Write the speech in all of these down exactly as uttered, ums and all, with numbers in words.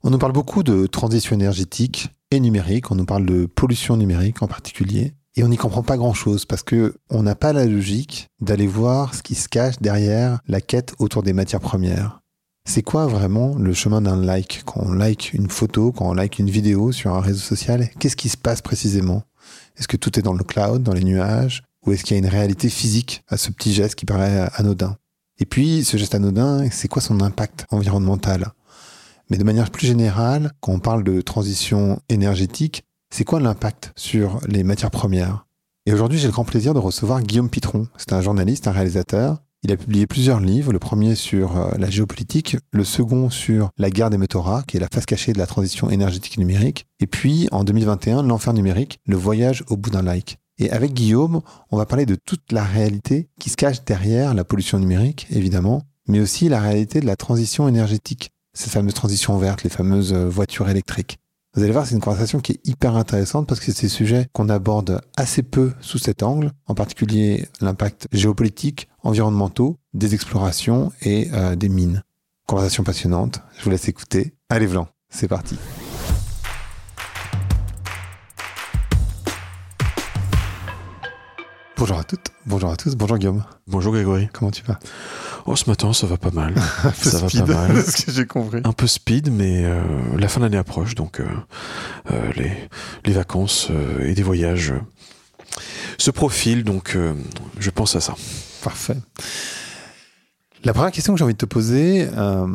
On nous parle beaucoup de transition énergétique et numérique, on nous parle de pollution numérique en particulier, et on n'y comprend pas grand-chose parce qu'on n'a pas la logique d'aller voir ce qui se cache derrière la quête autour des matières premières. C'est quoi vraiment le chemin d'un like? Quand on like une photo, quand on like une vidéo sur un réseau social, qu'est-ce qui se passe précisément? Est-ce que tout est dans le cloud, dans les nuages? Ou est-ce qu'il y a une réalité physique à ce petit geste qui paraît anodin? Et puis, ce geste anodin, c'est quoi son impact environnemental? Mais de manière plus générale, quand on parle de transition énergétique, c'est quoi l'impact sur les matières premières? Et aujourd'hui, j'ai le grand plaisir de recevoir Guillaume Pitron. C'est un journaliste, un réalisateur. Il a publié plusieurs livres, le premier sur la géopolitique, le second sur la guerre des mentorats, qui est la face cachée de la transition énergétique et numérique, et puis en deux mille vingt et un, l'enfer numérique, le voyage au bout d'un like. Et avec Guillaume, on va parler de toute la réalité qui se cache derrière la pollution numérique, évidemment, mais aussi la réalité de la transition énergétique, ces fameuses transitions vertes, les fameuses voitures électriques. Vous allez voir, c'est une conversation qui est hyper intéressante parce que c'est des sujets qu'on aborde assez peu sous cet angle, en particulier l'impact géopolitique, environnementaux, des explorations et euh, des mines. Conversation passionnante, je vous laisse écouter. Allez Vlan, c'est parti. Bonjour à toutes, bonjour à tous, bonjour Guillaume. Bonjour Grégory. Comment tu vas? Oh, ce matin, ça va pas mal. Un peu ça speed, va pas mal. ce que j'ai compris. Un peu speed, mais euh, la fin de l'année approche, donc euh, euh, les, les vacances euh, et des voyages euh, se profilent, donc euh, je pense à ça. Parfait. La première question que j'ai envie de te poser, euh,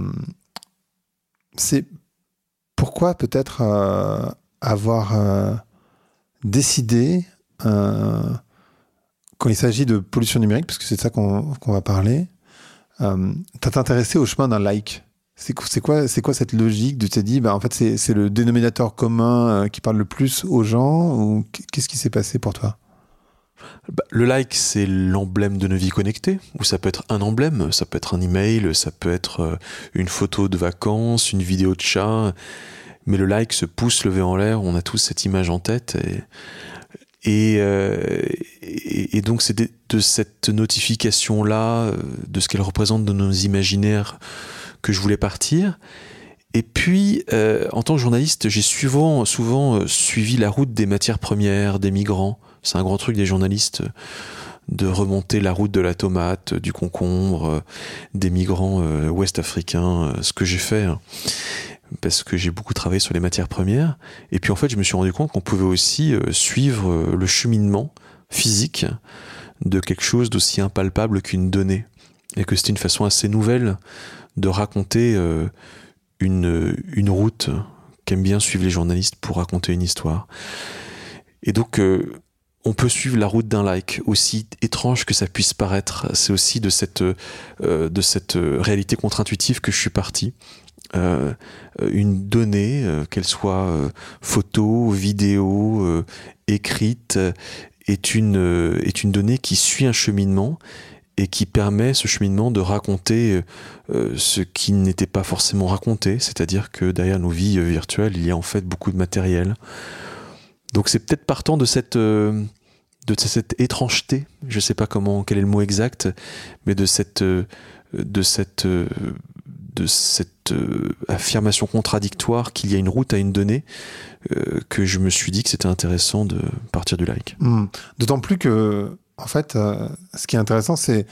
c'est pourquoi peut-être euh, avoir euh, décidé... Euh, quand il s'agit de pollution numérique, parce que c'est de ça qu'on, qu'on va parler, euh, t'as t'intéressé au chemin d'un like. C'est, c'est, quoi, c'est quoi cette logique de te dire, bah, en fait, c'est, c'est le dénominateur commun euh, qui parle le plus aux gens, ou qu'est-ce qui s'est passé pour toi? Bah, le like, c'est l'emblème de nos vies connectées, ou ça peut être un emblème, ça peut être un email, ça peut être euh, une photo de vacances, une vidéo de chat, mais le like, ce pouce levé en l'air, on a tous cette image en tête, et... Et, euh, et, et donc c'est de, de cette notification-là, de ce qu'elle représente dans nos imaginaires, que je voulais partir. Et puis, euh, en tant que journaliste, j'ai souvent, souvent euh, suivi la route des matières premières, des migrants. C'est un grand truc des journalistes, de remonter la route de la tomate, du concombre, euh, des migrants euh, ouest-africains, euh, ce que j'ai fait, hein, parce que j'ai beaucoup travaillé sur les matières premières. Et puis en fait, je me suis rendu compte qu'on pouvait aussi euh, suivre euh, le cheminement physique de quelque chose d'aussi impalpable qu'une donnée. Et que c'était une façon assez nouvelle de raconter euh, une, une route qu'aiment bien suivre les journalistes pour raconter une histoire. Et donc, euh, on peut suivre la route d'un like, aussi étrange que ça puisse paraître. C'est aussi de cette, euh, de cette réalité contre-intuitive que je suis parti. Euh, une donnée, euh, qu'elle soit euh, photo, vidéo, euh, écrite, est une, euh, est une donnée qui suit un cheminement et qui permet ce cheminement de raconter euh, ce qui n'était pas forcément raconté, c'est-à-dire que derrière nos vies euh, virtuelles, il y a en fait beaucoup de matériel. Donc c'est peut-être partant de cette, euh, de cette étrangeté, je ne sais pas comment, quel est le mot exact, mais de cette... Euh, de cette euh, de cette euh, affirmation contradictoire qu'il y a une route à une donnée, euh, que je me suis dit que c'était intéressant de partir du like. Mmh. D'autant plus que, en fait, euh, ce qui est intéressant, c'est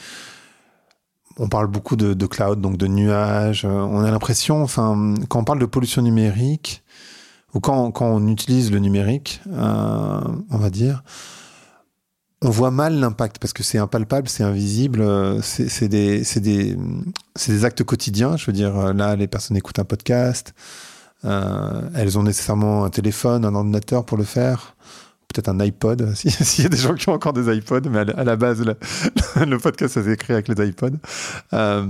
on parle beaucoup de, de cloud, donc de nuages. Euh, on a l'impression, enfin, quand on parle de pollution numérique, ou quand, quand on utilise le numérique, euh, on va dire, on voit mal l'impact parce que c'est impalpable, c'est invisible, c'est, c'est, des, c'est, des, c'est des actes quotidiens. Je veux dire, là, les personnes écoutent un podcast, euh, elles ont nécessairement un téléphone, un ordinateur pour le faire, peut-être un iPod, s'il si y a des gens qui ont encore des iPods, mais à la, à la base, le, le podcast, ça s'est créé avec les iPods. Euh,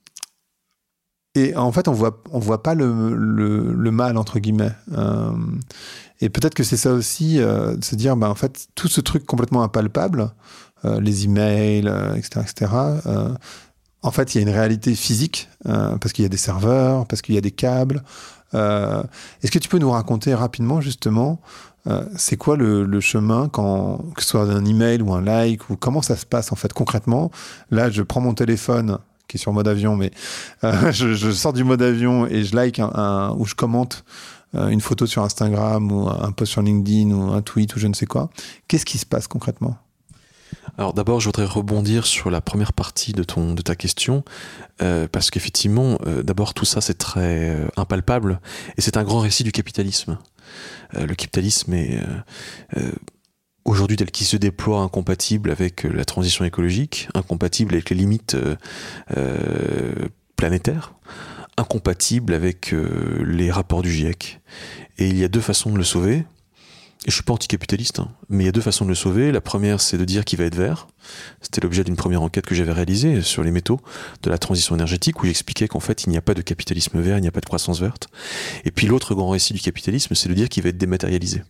et en fait, on voit, on voit pas le, le, le mal, entre guillemets. Euh, Et peut-être que c'est ça aussi, euh, de se dire, bah, en fait, tout ce truc complètement impalpable, euh, les emails, euh, et cetera, et cetera, euh, en fait, il y a une réalité physique, euh, parce qu'il y a des serveurs, parce qu'il y a des câbles. Euh, est-ce que tu peux nous raconter rapidement, justement, euh, c'est quoi le, le chemin, quand, que ce soit un email ou un like, ou comment ça se passe, en fait, concrètement? Là, je prends mon téléphone qui est sur mode avion, mais euh, je, je sors du mode avion et je like un, un, ou je commente euh, une photo sur Instagram ou un post sur LinkedIn ou un tweet ou je ne sais quoi, qu'est-ce qui se passe concrètement ? Alors d'abord, je voudrais rebondir sur la première partie de, ton, de ta question, euh, parce qu'effectivement, euh, d'abord, tout ça, c'est très euh, impalpable, et c'est un grand récit du capitalisme. Euh, le capitalisme est, euh, euh, aujourd'hui, tel qu'il se déploie, incompatible avec la transition écologique, incompatible avec les limites euh, euh, planétaires, incompatible avec euh, les rapports du GIEC. Et il y a deux façons de le sauver. Et je suis pas anticapitaliste, hein, mais il y a deux façons de le sauver. La première, c'est de dire qu'il va être vert. C'était l'objet d'une première enquête que j'avais réalisée sur les métaux de la transition énergétique, où j'expliquais qu'en fait, il n'y a pas de capitalisme vert, il n'y a pas de croissance verte. Et puis l'autre grand récit du capitalisme, c'est de dire qu'il va être dématérialisé.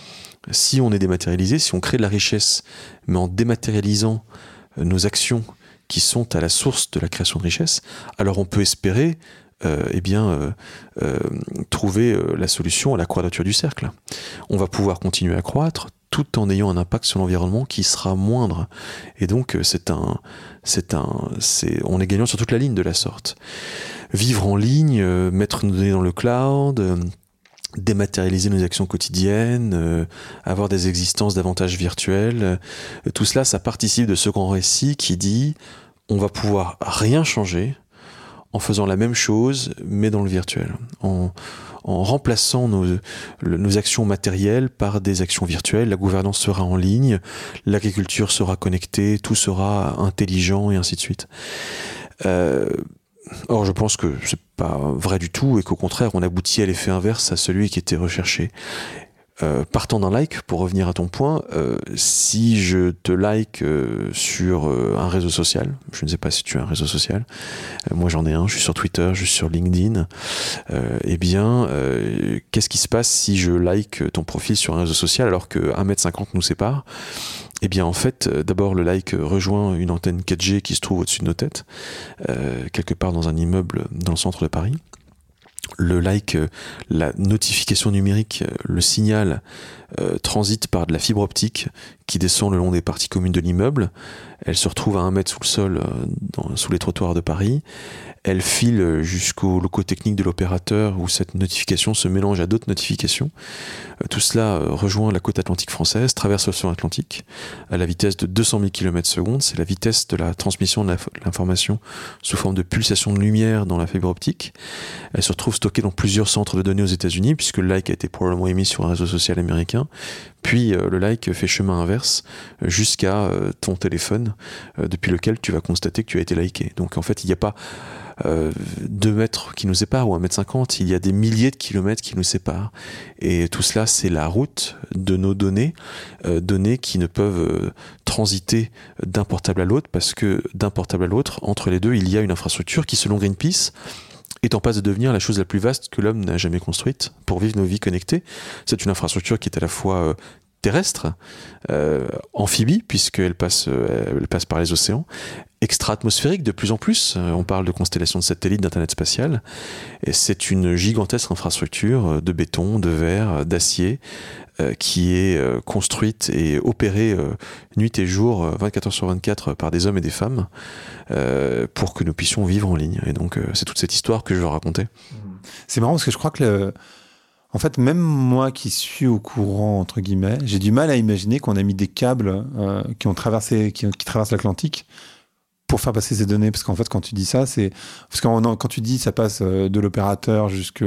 Si on est dématérialisé, si on crée de la richesse, mais en dématérialisant nos actions qui sont à la source de la création de richesse, alors on peut espérer Euh, eh bien, euh, euh, trouver euh, la solution à la quadrature du cercle. On va pouvoir continuer à croître tout en ayant un impact sur l'environnement qui sera moindre. Et donc, c'est un, c'est un, c'est, on est gagnant sur toute la ligne de la sorte. Vivre en ligne, euh, mettre nos données dans le cloud, euh, dématérialiser nos actions quotidiennes, euh, avoir des existences davantage virtuelles, euh, tout cela, ça participe de ce grand récit qui dit on va pouvoir rien changer en faisant la même chose, mais dans le virtuel, en, en remplaçant nos, le, nos actions matérielles par des actions virtuelles. La gouvernance sera en ligne, l'agriculture sera connectée, tout sera intelligent et ainsi de suite. Euh, or, je pense que c'est pas vrai du tout et qu'au contraire, on aboutit à l'effet inverse à celui qui était recherché. Euh, partant d'un like, pour revenir à ton point, euh, si je te like euh, sur euh, un réseau social, je ne sais pas si tu as un réseau social, euh, moi j'en ai un, je suis sur Twitter, je suis sur LinkedIn, euh, eh bien, euh, qu'est-ce qui se passe si je like ton profil sur un réseau social alors que un mètre cinquante nous sépare ? Eh bien, en fait, euh, d'abord, le like rejoint une antenne quatre G qui se trouve au-dessus de nos têtes, euh, quelque part dans un immeuble dans le centre de Paris. Le like, la notification numérique, le signal euh, transite par de la fibre optique qui descend le long des parties communes de l'immeuble. Elle se retrouve à un mètre sous le sol, euh, dans, sous les trottoirs de Paris. Elle file jusqu'aux locaux techniques de l'opérateur où cette notification se mélange à d'autres notifications. Euh, tout cela euh, rejoint la côte atlantique française, traverse l'océan Atlantique à la vitesse de deux cent mille kilomètres par seconde. C'est la vitesse de la transmission de l'information sous forme de pulsation de lumière dans la fibre optique. Elle se retrouve stockée dans plusieurs centres de données aux États-Unis puisque le like a été probablement émis sur un réseau social américain. Puis euh, le like fait chemin inverse euh, jusqu'à euh, ton téléphone euh, depuis lequel tu vas constater que tu as été liké. Donc en fait, il n'y a pas euh, deux mètres qui nous séparent ou un mètre cinquante, il y a des milliers de kilomètres qui nous séparent. Et tout cela, c'est la route de nos données, euh, données qui ne peuvent euh, transiter d'un portable à l'autre parce que d'un portable à l'autre, entre les deux, il y a une infrastructure qui, selon Greenpeace, est en passe de devenir la chose la plus vaste que l'homme n'a jamais construite pour vivre nos vies connectées. C'est une infrastructure qui est à la fois euh, terrestre, euh, amphibie, puisqu'elle passe, euh, elle passe par les océans, extra-atmosphérique de plus en plus. Euh, on parle de constellations de satellites, d'internet spatial. Et c'est une gigantesque infrastructure de béton, de verre, d'acier, euh, qui est euh, construite et opérée euh, nuit et jour, euh, vingt-quatre heures sur vingt-quatre, par des hommes et des femmes, euh, pour que nous puissions vivre en ligne. Et donc, euh, c'est toute cette histoire que je veux raconter. C'est marrant parce que je crois que, le... en fait, même moi qui suis au courant, entre guillemets, j'ai du mal à imaginer qu'on a mis des câbles euh, qui ont traversé, qui, qui traversent l'Atlantique pour faire passer ces données. Parce qu'en fait, quand tu dis ça, c'est... Parce que quand tu dis ça passe de l'opérateur jusque,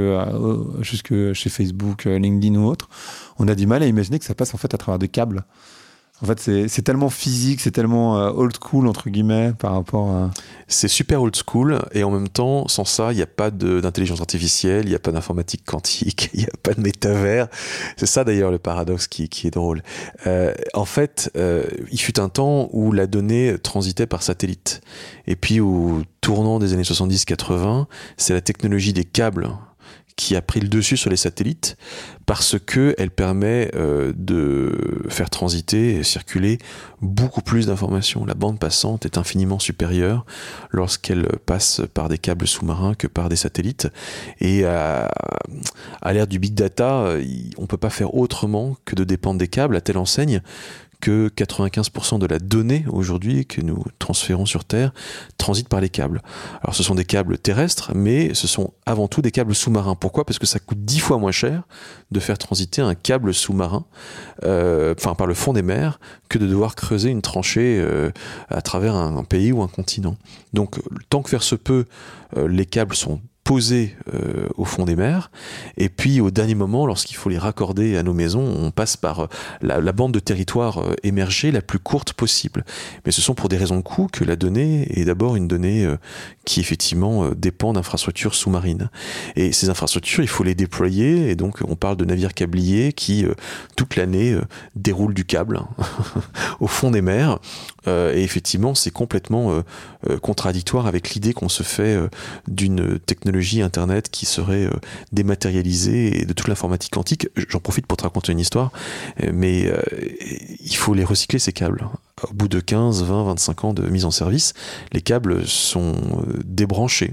jusque chez Facebook, LinkedIn ou autre, on a du mal à imaginer que ça passe en fait à travers des câbles. En fait, c'est, c'est tellement physique, c'est tellement euh, old school, entre guillemets, par rapport à... C'est super old school, et en même temps, sans ça, il n'y a pas de, d'intelligence artificielle, il n'y a pas d'informatique quantique, il n'y a pas de métavers. C'est ça, d'ailleurs, le paradoxe qui, qui est drôle. Euh, en fait, euh, il fut un temps où la donnée transitait par satellite. Et puis, au tournant des années soixante-dix quatre-vingts, c'est la technologie des câbles qui a pris le dessus sur les satellites parce que elle permet euh, de faire transiter et circuler beaucoup plus d'informations. La bande passante est infiniment supérieure lorsqu'elle passe par des câbles sous-marins que par des satellites. Et à, à l'ère du big data, on peut pas faire autrement que de dépendre des câbles à telle enseigne que quatre-vingt-quinze pour cent de la donnée aujourd'hui que nous transférons sur Terre transite par les câbles. Alors ce sont des câbles terrestres, mais ce sont avant tout des câbles sous-marins. Pourquoi ? Parce que ça coûte dix fois moins cher de faire transiter un câble sous-marin, euh, enfin par le fond des mers, que de devoir creuser une tranchée euh, à travers un, un pays ou un continent. Donc tant que faire se peut, euh, les câbles sont posés euh, au fond des mers, et puis au dernier moment, lorsqu'il faut les raccorder à nos maisons, on passe par la, la bande de territoire euh, émergée la plus courte possible. Mais ce sont pour des raisons de coût que la donnée est d'abord une donnée euh, qui effectivement euh, dépend d'infrastructures sous-marines. Et ces infrastructures, il faut les déployer, et donc on parle de navires câbliers qui, euh, toute l'année, euh, déroulent du câble au fond des mers, euh, et effectivement, c'est complètement euh, euh, contradictoire avec l'idée qu'on se fait euh, d'une technologie Internet qui serait euh, dématérialisée et de toute l'informatique quantique. J'en profite pour te raconter une histoire, mais euh, il faut les recycler, ces câbles. Au bout de quinze, vingt, vingt-cinq ans de mise en service, les câbles sont euh, débranchés.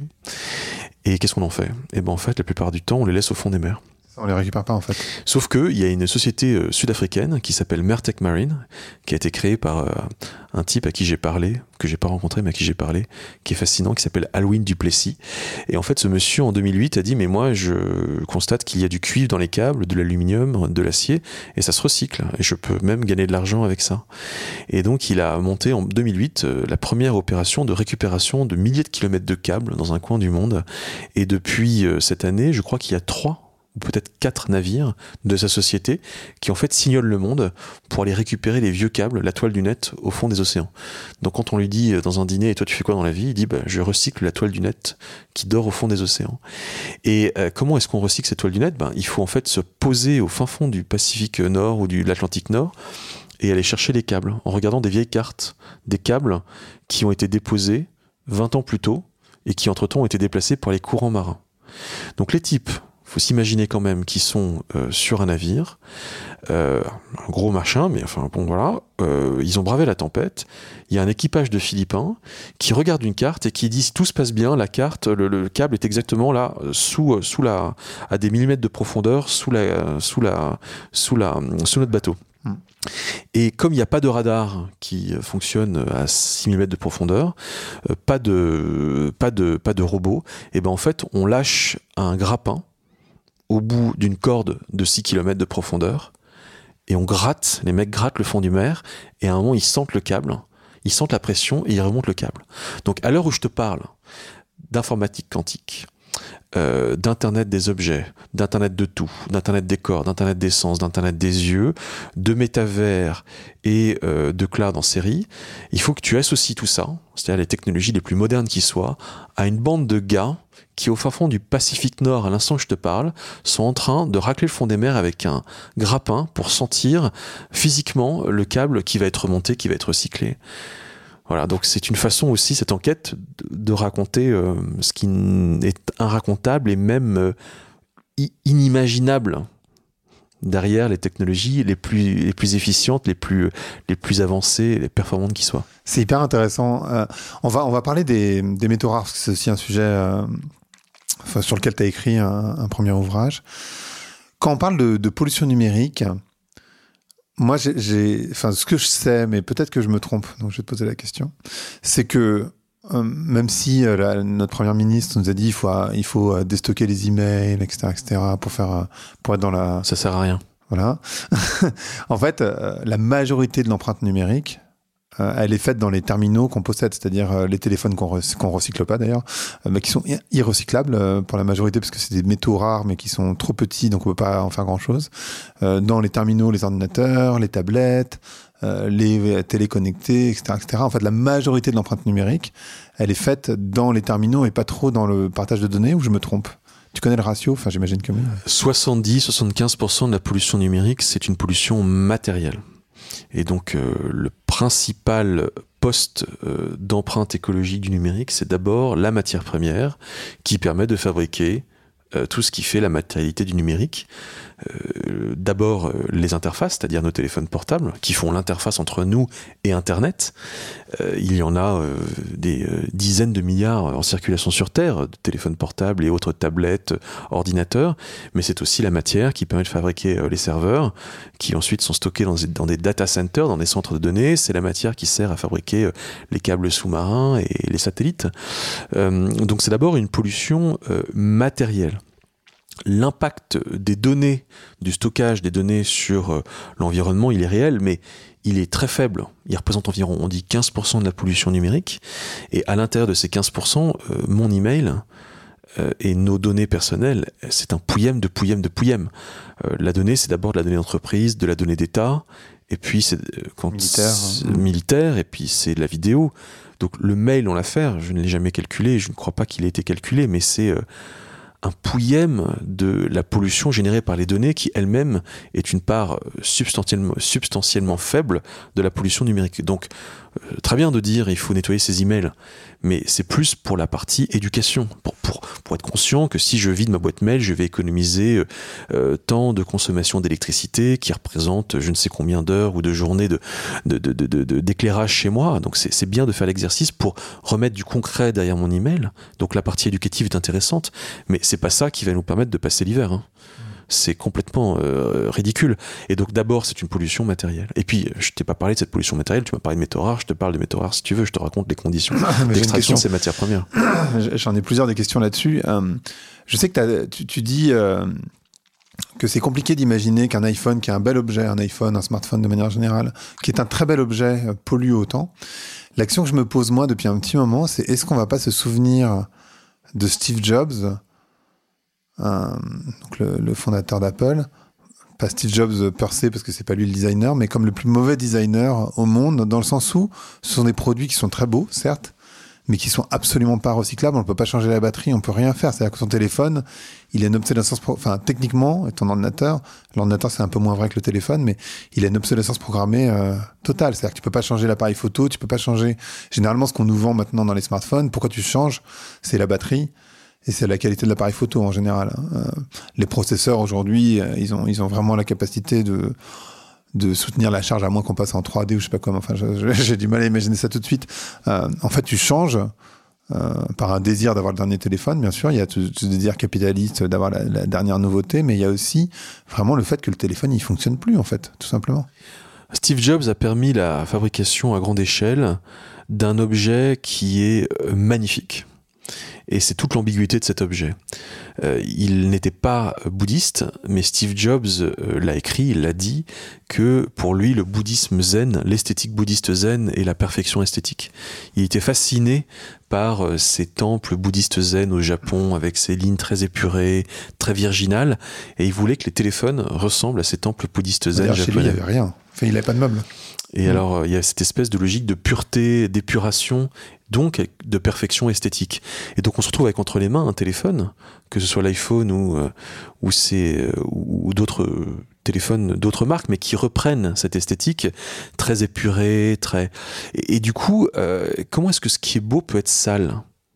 Et qu'est-ce qu'on en fait ? Eh ben, en fait, la plupart du temps, on les laisse au fond des mers. On les récupère pas en fait. Sauf qu'il y a une société euh, sud-africaine qui s'appelle Mertec Marine, qui a été créée par euh, un type à qui j'ai parlé, que j'ai pas rencontré mais à qui j'ai parlé, qui est fascinant, qui s'appelle Alwyn Duplessis. Et en fait, ce monsieur en deux mille huit a dit mais moi je constate qu'il y a du cuivre dans les câbles, de l'aluminium, de l'acier, et ça se recycle. Et je peux même gagner de l'argent avec ça. Et donc il a monté en deux mille huit euh, la première opération de récupération de milliers de kilomètres de câbles dans un coin du monde. Et depuis euh, cette année, je crois qu'il y a trois ou peut-être quatre navires de sa société qui en fait sillonnent le monde pour aller récupérer les vieux câbles, la toile du net au fond des océans. Donc quand on lui dit dans un dîner, et toi tu fais quoi dans la vie ? Il dit bah, je recycle la toile du net qui dort au fond des océans. Et euh, comment est-ce qu'on recycle cette toile du net ? Ben, il faut en fait se poser au fin fond du Pacifique Nord ou de l'Atlantique Nord et aller chercher les câbles en regardant des vieilles cartes, des câbles qui ont été déposés vingt ans plus tôt et qui entre-temps ont été déplacés par les courants marins. Donc les types, faut s'imaginer quand même qu'ils sont euh, sur un navire, euh, un gros machin, mais enfin bon voilà, euh, ils ont bravé la tempête. Il y a un équipage de Philippins qui regarde une carte et qui dit si tout se passe bien, la carte, le, le câble est exactement là, sous sous la, à des millimètres de profondeur, sous la, sous la, sous la, sous notre bateau. Mmh. Et comme il n'y a pas de radar qui fonctionne à six millimètres de profondeur, euh, pas de, pas de, pas de robot, et ben en fait on lâche un grappin au bout d'une corde de six kilomètres de profondeur, et on gratte, les mecs grattent le fond du mer, et à un moment ils sentent le câble, ils sentent la pression, et ils remontent le câble. Donc à l'heure où je te parle d'informatique quantique, euh, d'internet des objets, d'internet de tout, d'internet des corps, d'internet des sens, d'internet des yeux, de métavers et euh, de cloud en série, il faut que tu associes tout ça, c'est-à-dire les technologies les plus modernes qui soient, à une bande de gars qui, au fin fond du Pacifique Nord, à l'instant que je te parle, sont en train de racler le fond des mers avec un grappin pour sentir physiquement le câble qui va être remonté, qui va être recyclé. Voilà, donc c'est une façon aussi, cette enquête, de, de raconter euh, ce qui est inracontable et même euh, inimaginable derrière les technologies les plus, les plus efficientes, les plus, les plus avancées, les performantes qui soient. C'est hyper intéressant. Euh, on, va, on va parler des, des métaux rares, parce que c'est aussi un sujet euh, enfin, sur lequel tu as écrit un, un premier ouvrage. Quand on parle de, de pollution numérique, moi, j'ai, j'ai, enfin, ce que je sais, mais peut-être que je me trompe, donc je vais te poser la question, c'est que euh, même si euh, la, notre première ministre nous a dit il faut, il faut euh, déstocker les emails, et cetera, et cetera, pour faire, pour être dans la... Ça sert à rien. Voilà. En fait, euh, la majorité de l'empreinte numérique, euh, elle est faite dans les terminaux qu'on possède, c'est-à-dire euh, les téléphones qu'on, re- qu'on recycle pas d'ailleurs, euh, mais qui sont irrecyclables euh, pour la majorité parce que c'est des métaux rares mais qui sont trop petits donc on peut pas en faire grand-chose. Euh, dans les terminaux, les ordinateurs, les tablettes, euh, les télés connectées, et cetera, et cetera. En fait, la majorité de l'empreinte numérique, elle est faite dans les terminaux et pas trop dans le partage de données, ou je me trompe ? Tu connais le ratio ? Enfin, j'imagine que oui. soixante-dix à soixante-quinze pour cent de la pollution numérique, c'est une pollution matérielle. Et donc, euh, le principal poste euh, d'empreinte écologique du numérique, c'est d'abord la matière première qui permet de fabriquer euh, tout ce qui fait la matérialité du numérique. Euh, d'abord euh, les interfaces, c'est-à-dire nos téléphones portables, qui font l'interface entre nous et Internet. Euh, il y en a euh, des euh, dizaines de milliards en circulation sur Terre, de téléphones portables et autres tablettes, ordinateurs, mais c'est aussi la matière qui permet de fabriquer euh, les serveurs, qui ensuite sont stockés dans, dans des data centers, dans des centres de données. C'est la matière qui sert à fabriquer euh, les câbles sous-marins et les satellites. Euh, donc c'est d'abord une pollution euh, matérielle. L'impact des données, du stockage des données sur euh, l'environnement, il est réel, mais il est très faible. Il représente environ, on dit, quinze pour cent de la pollution numérique. Et à l'intérieur de ces quinze pour cent, euh, mon email euh, et nos données personnelles, c'est un pouillème de pouillème de pouillème. Euh, la donnée, c'est d'abord de la donnée d'entreprise, de la donnée d'État, et puis c'est euh, quand militaire, c'est hein. militaire, et puis c'est de la vidéo. Donc le mail en l'affaire, je ne l'ai jamais calculé, je ne crois pas qu'il ait été calculé, mais c'est euh, un pouillème de la pollution générée par les données qui elle-même est une part substantiellement, substantiellement faible de la pollution numérique. Donc euh, très bien de dire il faut nettoyer ses emails, mais c'est plus pour la partie éducation, pour, pour, pour être conscient que si je vide ma boîte mail, je vais économiser euh, tant de consommation d'électricité qui représente je ne sais combien d'heures ou de journées de, de, de, de, de, d'éclairage chez moi. Donc c'est, c'est bien de faire l'exercice pour remettre du concret derrière mon email. Donc la partie éducative est intéressante, mais c'est pas ça qui va nous permettre de passer l'hiver. Hein. C'est complètement euh, ridicule. Et donc d'abord, c'est une pollution matérielle. Et puis, je t'ai pas parlé de cette pollution matérielle, tu m'as parlé de métaux rares, je te parle de métaux rares si tu veux, je te raconte les conditions d'extraction de ces matières premières. J'en ai plusieurs des questions là-dessus. Euh, je sais que t'as, tu, tu dis euh, que c'est compliqué d'imaginer qu'un iPhone, qui est un bel objet, un iPhone, un smartphone de manière générale, qui est un très bel objet, euh, pollue autant. L'action que je me pose moi depuis un petit moment, c'est est-ce qu'on va pas se souvenir de Steve Jobs, Euh, donc le, le fondateur d'Apple, pas Steve Jobs per se parce que c'est pas lui le designer, mais comme le plus mauvais designer au monde, dans le sens où ce sont des produits qui sont très beaux, certes, mais qui sont absolument pas recyclables. On ne peut pas changer la batterie, on peut rien faire. C'est-à-dire que ton téléphone, il a une obsolescence, pro- enfin techniquement, et ton ordinateur, l'ordinateur c'est un peu moins vrai que le téléphone, mais il a une obsolescence programmée euh, totale. C'est-à-dire que tu peux pas changer l'appareil photo, tu peux pas changer. Généralement, ce qu'on nous vend maintenant dans les smartphones, pourquoi tu changes, c'est la batterie. Et c'est la qualité de l'appareil photo en général. Euh, les processeurs aujourd'hui, euh, ils ont ils ont vraiment la capacité de de soutenir la charge à moins qu'on passe en trois D ou je sais pas comment. Enfin, je, je, j'ai du mal à imaginer ça tout de suite. Euh, en fait, tu changes euh, par un désir d'avoir le dernier téléphone, bien sûr. Il y a ce, ce désir capitaliste d'avoir la, la dernière nouveauté, mais il y a aussi vraiment le fait que le téléphone il fonctionne plus en fait, tout simplement. Steve Jobs a permis la fabrication à grande échelle d'un objet qui est magnifique. Et c'est toute l'ambiguïté de cet objet. Euh, il n'était pas bouddhiste, mais Steve Jobs euh, l'a écrit, il l'a dit, que pour lui, le bouddhisme zen, l'esthétique bouddhiste zen est la perfection esthétique. Il était fasciné par euh, ces temples bouddhistes zen au Japon, avec ces lignes très épurées, très virginales, et il voulait que les téléphones ressemblent à ces temples bouddhistes zen D'ailleurs, japonais. chez lui, il n'y avait rien. Enfin, il n'avait pas de meubles. Et mmh. alors, il y a cette espèce de logique de pureté, d'épuration, donc de perfection esthétique. Et donc, on se retrouve avec entre les mains un téléphone, que ce soit l'iPhone ou, euh, ou, c'est, euh, ou d'autres téléphones d'autres marques, mais qui reprennent cette esthétique très épurée, très... Et, et du coup, euh, comment est-ce que ce qui est beau peut être sale ?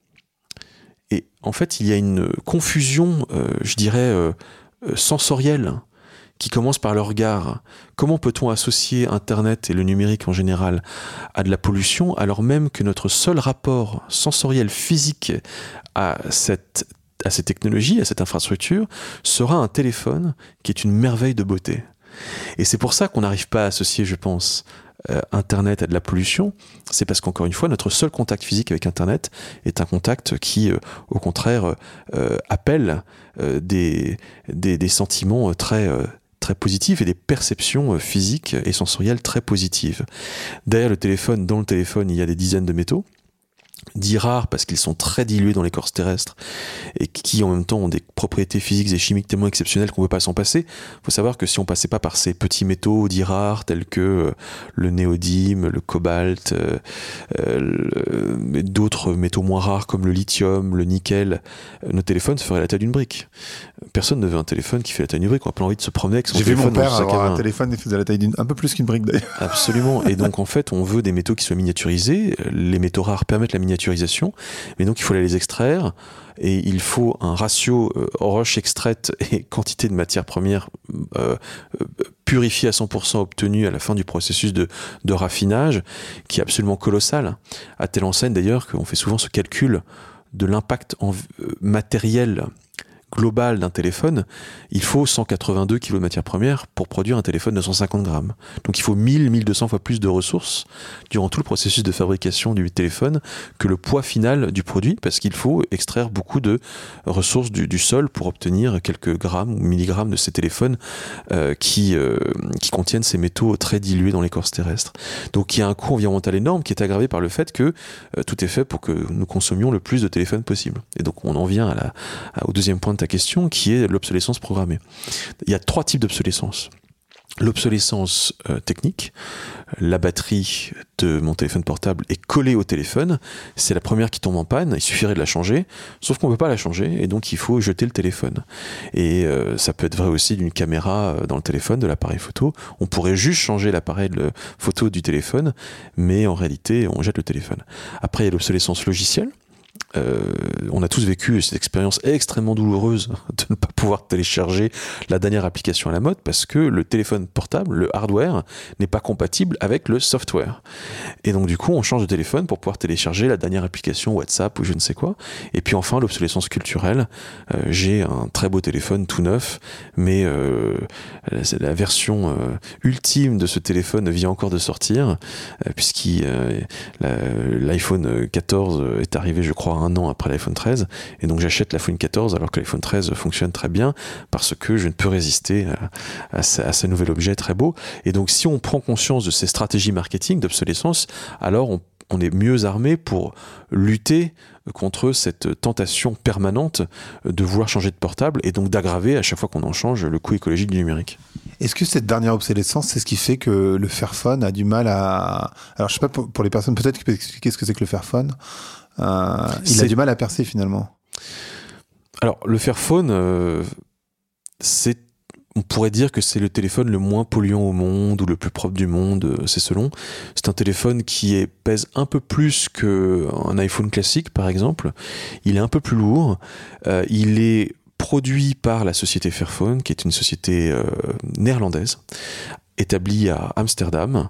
Et en fait, il y a une confusion, euh, je dirais, euh, sensorielle, qui commence par le regard. Comment peut-on associer Internet et le numérique en général à de la pollution, alors même que notre seul rapport sensoriel physique à cette, à ces technologies, à cette infrastructure, sera un téléphone qui est une merveille de beauté. Et c'est pour ça qu'on n'arrive pas à associer, je pense, euh, Internet à de la pollution. C'est parce qu'encore une fois, notre seul contact physique avec Internet est un contact qui, euh, au contraire, euh, appelle euh, des, des, des sentiments très... Euh, très positifs et des perceptions physiques et sensorielles très positives. Derrière le téléphone, dans le téléphone, il y a des dizaines de métaux, dits rares parce qu'ils sont très dilués dans l'écorce terrestre et qui en même temps ont des propriétés physiques et chimiques tellement exceptionnelles qu'on ne peut pas s'en passer. Il faut savoir que si on passait pas par ces petits métaux dits rares tels que le néodyme, le cobalt, euh, le, d'autres métaux moins rares comme le lithium, le nickel, nos téléphones se feraient la taille d'une brique. Personne ne veut un téléphone qui fait la taille d'une brique. On n'a pas envie de se promener avec son J'ai téléphone. J'ai vu mon père dans son sac avoir à main. un téléphone qui faisait la taille d'une, un peu plus qu'une brique d'ailleurs. Absolument. Et donc en fait, on veut des métaux qui soient miniaturisés. Les métaux rares permettent la miniaturisation, mais donc il faut aller les extraire. Et il faut un ratio euh, roche extraite et quantité de matière première euh, euh, purifiée à cent pour cent obtenue à la fin du processus de, de raffinage, qui est absolument colossal. À telle enseigne d'ailleurs qu'on fait souvent ce calcul de l'impact en, euh, matériel global d'un téléphone. Il faut cent quatre-vingt-deux kilos de matière première pour produire un téléphone de cent cinquante grammes. Donc il faut mille à mille deux cents fois plus de ressources durant tout le processus de fabrication du téléphone que le poids final du produit, parce qu'il faut extraire beaucoup de ressources du, du sol pour obtenir quelques grammes ou milligrammes de ces téléphones euh, qui, euh, qui contiennent ces métaux très dilués dans l'écorce terrestre. Donc il y a un coût environnemental énorme qui est aggravé par le fait que euh, tout est fait pour que nous consommions le plus de téléphones possible. Et donc on en vient à la, à, au deuxième point de ta question, qui est l'obsolescence programmée. Il y a trois types d'obsolescence. L'obsolescence euh, technique, la batterie de mon téléphone portable est collée au téléphone, c'est la première qui tombe en panne, il suffirait de la changer, sauf qu'on ne peut pas la changer, et donc il faut jeter le téléphone. Et euh, ça peut être vrai aussi d'une caméra dans le téléphone, de l'appareil photo. On pourrait juste changer l'appareil de photo du téléphone, mais en réalité, on jette le téléphone. Après, il y a l'obsolescence logicielle. Euh, on a tous vécu cette expérience extrêmement douloureuse de ne pas pouvoir télécharger la dernière application à la mode parce que le téléphone portable, le hardware, n'est pas compatible avec le software. Et donc du coup, on change de téléphone pour pouvoir télécharger la dernière application WhatsApp ou je ne sais quoi. Et puis enfin, l'obsolescence culturelle. Euh, j'ai un très beau téléphone tout neuf, mais euh, la version euh, ultime de ce téléphone vient encore de sortir, euh, puisqu'il euh, la, l'iPhone quatorze est arrivé, je crois, un an après l'iPhone treize, et donc j'achète l'iPhone quatorze alors que l'iPhone treize fonctionne très bien parce que je ne peux résister à, à, ce, à ce nouvel objet très beau. Et donc si on prend conscience de ces stratégies marketing d'obsolescence, alors on, on est mieux armé pour lutter contre cette tentation permanente de vouloir changer de portable et donc d'aggraver à chaque fois qu'on en change le coût écologique du numérique. Est-ce que cette dernière obsolescence, c'est ce qui fait que le Fairphone a du mal à... Alors je sais pas, pour, pour les personnes, peut-être tu peux expliquer ce que c'est que le Fairphone. Euh, il c'est... a du mal à percer finalement. Alors le Fairphone, euh, c'est, on pourrait dire que c'est le téléphone le moins polluant au monde ou le plus propre du monde, c'est selon. C'est un téléphone qui est, pèse un peu plus qu'un iPhone classique par exemple. Il est un peu plus lourd. Euh, il est produit par la société Fairphone, qui est une société euh, néerlandaise, établie à Amsterdam.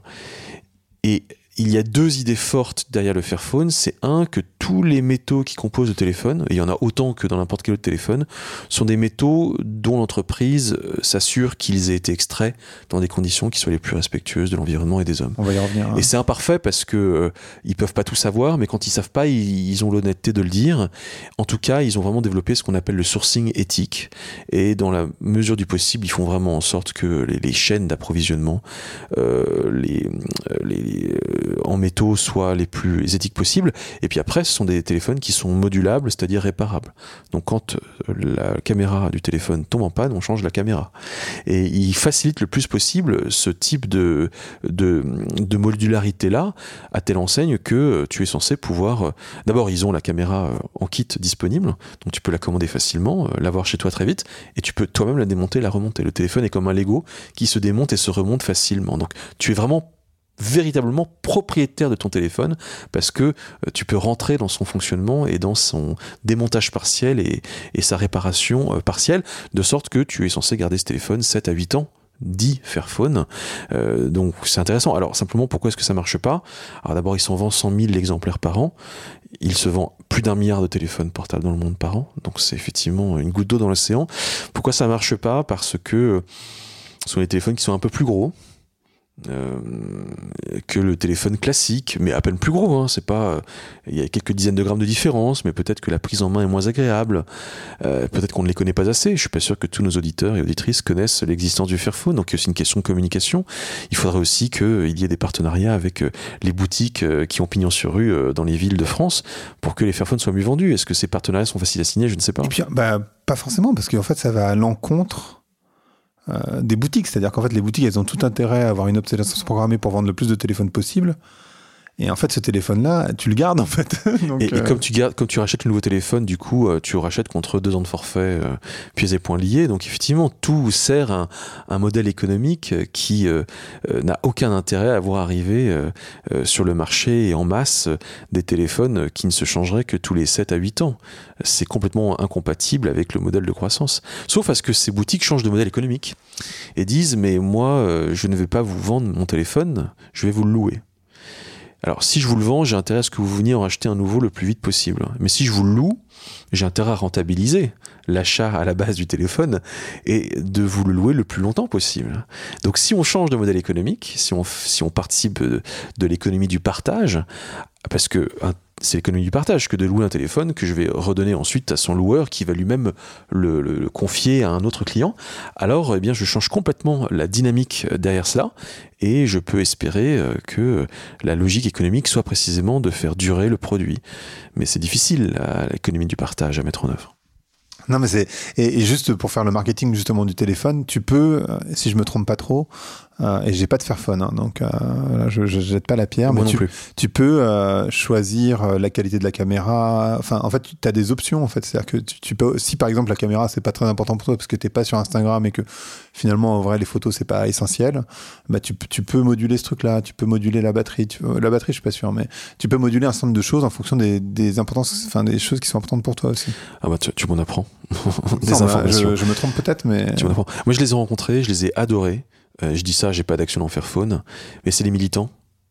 Et il y a deux idées fortes derrière le Fairphone. C'est un, que tous les métaux qui composent le téléphone, et il y en a autant que dans n'importe quel autre téléphone, sont des métaux dont l'entreprise s'assure qu'ils aient été extraits dans des conditions qui soient les plus respectueuses de l'environnement et des hommes. On va y revenir. Hein. Et c'est imparfait parce que euh, ils peuvent pas tout savoir, mais quand ils savent pas, ils, ils ont l'honnêteté de le dire. En tout cas, ils ont vraiment développé ce qu'on appelle le sourcing éthique. Et dans la mesure du possible, ils font vraiment en sorte que les, les chaînes d'approvisionnement, euh, les, les, les en métaux soient les plus éthiques possibles. Et puis après, ce sont des téléphones qui sont modulables, c'est-à-dire réparables. Donc quand la caméra du téléphone tombe en panne, on change la caméra. Et ils facilitent le plus possible ce type de, de, de modularité-là, à telle enseigne que tu es censé pouvoir... D'abord, ils ont la caméra en kit disponible, donc tu peux la commander facilement, l'avoir chez toi très vite, et tu peux toi-même la démonter et la remonter. Le téléphone est comme un Lego qui se démonte et se remonte facilement. Donc tu es vraiment véritablement propriétaire de ton téléphone parce que tu peux rentrer dans son fonctionnement et dans son démontage partiel et, et sa réparation partielle, de sorte que tu es censé garder ce téléphone sept à huit ans, dit Fairphone. Euh, donc c'est intéressant. Alors simplement, pourquoi est-ce que ça marche pas ? Alors d'abord, il s'en vend cent mille exemplaires par an. Il se vend plus d'un milliard de téléphones portables dans le monde par an. Donc c'est effectivement une goutte d'eau dans l'océan. Pourquoi ça marche pas ? Parce que ce sont des téléphones qui sont un peu plus gros. Euh, que le téléphone classique, mais à peine plus gros, hein, c'est pas, il y a quelques dizaines de grammes de différence, mais peut-être que la prise en main est moins agréable, euh, peut-être qu'on ne les connaît pas assez. Je suis pas sûr que tous nos auditeurs et auditrices connaissent l'existence du Fairphone, donc c'est une question de communication. Il faudrait aussi qu'il y ait des partenariats avec les boutiques qui ont pignon sur rue dans les villes de France pour que les Fairphones soient mieux vendus. Est-ce que ces partenariats sont faciles à signer ? Je ne sais pas. Et puis, bah, pas forcément, parce qu'en fait, ça va à l'encontre Euh, des boutiques, c'est-à-dire qu'en fait les boutiques elles ont tout intérêt à avoir une obsolescence programmée pour vendre le plus de téléphones possible, Et en fait, ce téléphone-là, tu le gardes en fait. Donc, et, euh... et comme tu gardes, comme tu rachètes le nouveau téléphone, du coup, euh, tu rachètes contre deux ans de forfait, euh, pieds et poings liés. Donc effectivement, tout sert un, un modèle économique qui euh, euh, n'a aucun intérêt à voir arriver euh, euh, sur le marché et en masse euh, des téléphones qui ne se changeraient que tous les sept à huit ans. C'est complètement incompatible avec le modèle de croissance. Sauf à ce que ces boutiques changent de modèle économique et disent, mais moi, euh, je ne vais pas vous vendre mon téléphone, je vais vous le louer. Alors, si je vous le vends, j'ai intérêt à ce que vous veniez en racheter un nouveau le plus vite possible. Mais si je vous le loue, j'ai intérêt à rentabiliser l'achat à la base du téléphone et de vous le louer le plus longtemps possible. Donc, si on change de modèle économique, si on, si on participe de, de l'économie du partage, parce que un, c'est l'économie du partage que de louer un téléphone que je vais redonner ensuite à son loueur qui va lui-même le, le, le confier à un autre client, alors eh bien, je change complètement la dynamique derrière cela et je peux espérer que la logique économique soit précisément de faire durer le produit. Mais c'est difficile, la, l'économie du partage à mettre en œuvre. Non, mais c'est. Et, et juste pour faire le marketing justement du téléphone, tu peux, si je me trompe pas trop, euh, et j'ai pas de Fairphone, hein, donc euh, là, je, je jette pas la pierre, Moi mais non tu, plus. tu peux euh, choisir la qualité de la caméra. Enfin, en fait, tu as des options, en fait. C'est-à-dire que tu, tu peux, si par exemple la caméra c'est pas très important pour toi parce que t'es pas sur Instagram et que finalement en vrai les photos c'est pas essentiel, bah tu, tu peux moduler ce truc-là. Tu peux moduler la batterie. Tu, la batterie, je suis pas sûr, mais tu peux moduler un certain nombre de choses en fonction des, des importances, enfin des choses qui sont importantes pour toi aussi. Ah bah tu, tu m'en apprends. Des non, informations. Bah, je, je me trompe peut-être, mais tu m'en apprends. Moi, je les ai rencontrés, je les ai adorés. Euh, je dis ça, j'ai pas d'action dans Fairphone, mais c'est des militants.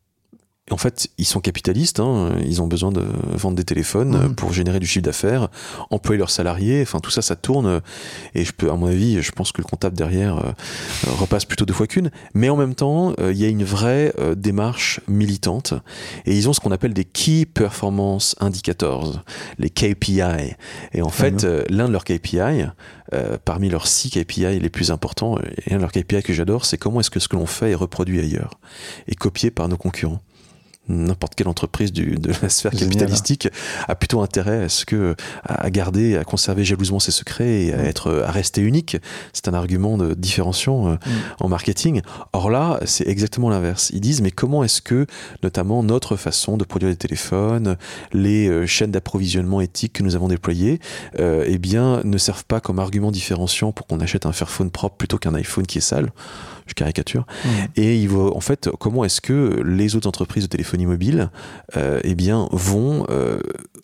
Et en fait, ils sont capitalistes, hein, ils ont besoin de vendre des téléphones mmh. pour générer du chiffre d'affaires, employer leurs salariés, enfin tout ça, ça tourne. Et je peux, à mon avis, je pense que le comptable derrière euh, repasse plutôt deux fois qu'une. Mais en même temps, il euh, y a une vraie euh, démarche militante. Et ils ont ce qu'on appelle des Key Performance Indicators, les K P I. Et en fait, mmh. euh, l'un de leurs K P I, euh, parmi leurs six K P I les plus importants, et un de leurs K P I que j'adore, c'est comment est-ce que ce que l'on fait est reproduit ailleurs et copié par nos concurrents. N'importe quelle entreprise du, de la sphère Génial. Capitalistique a plutôt intérêt à ce que à garder, à conserver jalousement ses secrets et à mmh. être, à rester unique. C'est un argument de différenciation euh, mmh. en marketing. Or là, c'est exactement l'inverse. Ils disent mais comment est-ce que, notamment notre façon de produire des téléphones, les euh, chaînes d'approvisionnement éthiques que nous avons déployées, euh, eh bien, ne servent pas comme argument différenciant pour qu'on achète un Fairphone propre plutôt qu'un iPhone qui est sale. Je caricature. Mmh. Et il va, en fait, comment est-ce que les autres entreprises de téléphonie mobile, euh, eh bien, vont euh,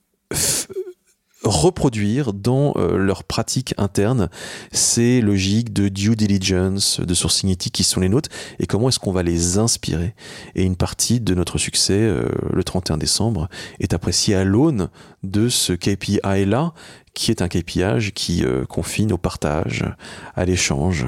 f- reproduire dans euh, leurs pratiques internes ces logiques de due diligence, de sourcing éthique qui sont les nôtres, et comment est-ce qu'on va les inspirer. Et une partie de notre succès, euh, le trente et un décembre, est appréciée à l'aune de ce K P I-là, qui est un K P I qui euh, confine au partage, à l'échange,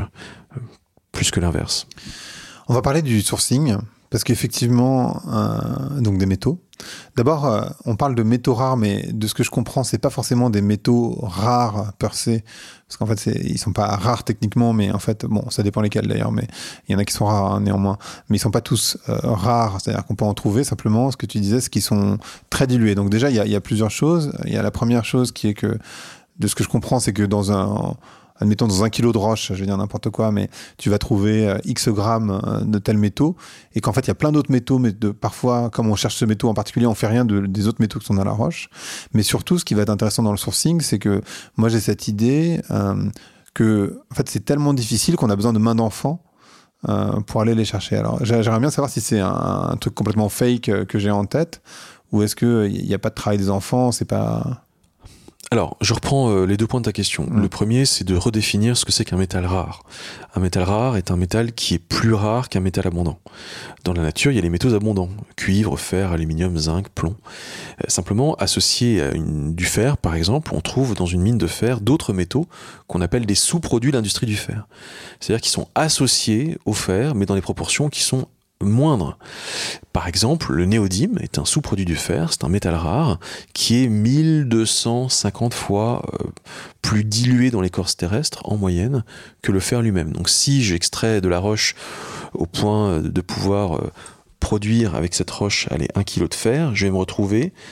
plus que l'inverse. On va parler du sourcing, parce qu'effectivement, euh, donc des métaux. D'abord, euh, on parle de métaux rares, mais de ce que je comprends, c'est pas forcément des métaux rares per se, parce qu'en fait, c'est, ils sont pas rares techniquement, mais en fait, bon, ça dépend lesquels d'ailleurs, mais il y en a qui sont rares hein, néanmoins, mais ils sont pas tous euh, rares, c'est-à-dire qu'on peut en trouver simplement, ce que tu disais, ce qui sont très dilués. Donc déjà, il y a, il y a plusieurs choses. Il y a la première chose qui est que, de ce que je comprends, c'est que dans un... admettons dans un kilo de roche, je vais dire n'importe quoi, mais tu vas trouver euh, X grammes euh, de tels métaux, et qu'en fait il y a plein d'autres métaux, mais de, parfois comme on cherche ce métaux en particulier, on fait rien de, des autres métaux qui sont dans la roche. Mais surtout, ce qui va être intéressant dans le sourcing, c'est que moi j'ai cette idée euh, que en fait c'est tellement difficile qu'on a besoin de mains d'enfant euh, pour aller les chercher. Alors j'aimerais bien savoir si c'est un, un truc complètement fake euh, que j'ai en tête, ou est-ce que il n'y a pas de travail des enfants, c'est pas... Alors, je reprends euh, les deux points de ta question. Mmh. Le premier, c'est de redéfinir ce que c'est qu'un métal rare. Un métal rare est un métal qui est plus rare qu'un métal abondant. Dans la nature, il y a les métaux abondants. Cuivre, fer, aluminium, zinc, plomb. Euh, simplement, associé à une, du fer, par exemple, on trouve dans une mine de fer d'autres métaux qu'on appelle des sous-produits de l'industrie du fer. C'est-à-dire qu'ils sont associés au fer, mais dans des proportions qui sont moindre. Par exemple, le néodyme est un sous-produit du fer, c'est un métal rare qui est mille deux cent cinquante fois euh, plus dilué dans l'écorce terrestre en moyenne que le fer lui-même. Donc si j'extrais de la roche au point de pouvoir euh, produire avec cette roche allez, un kilo de fer, je vais me retrouver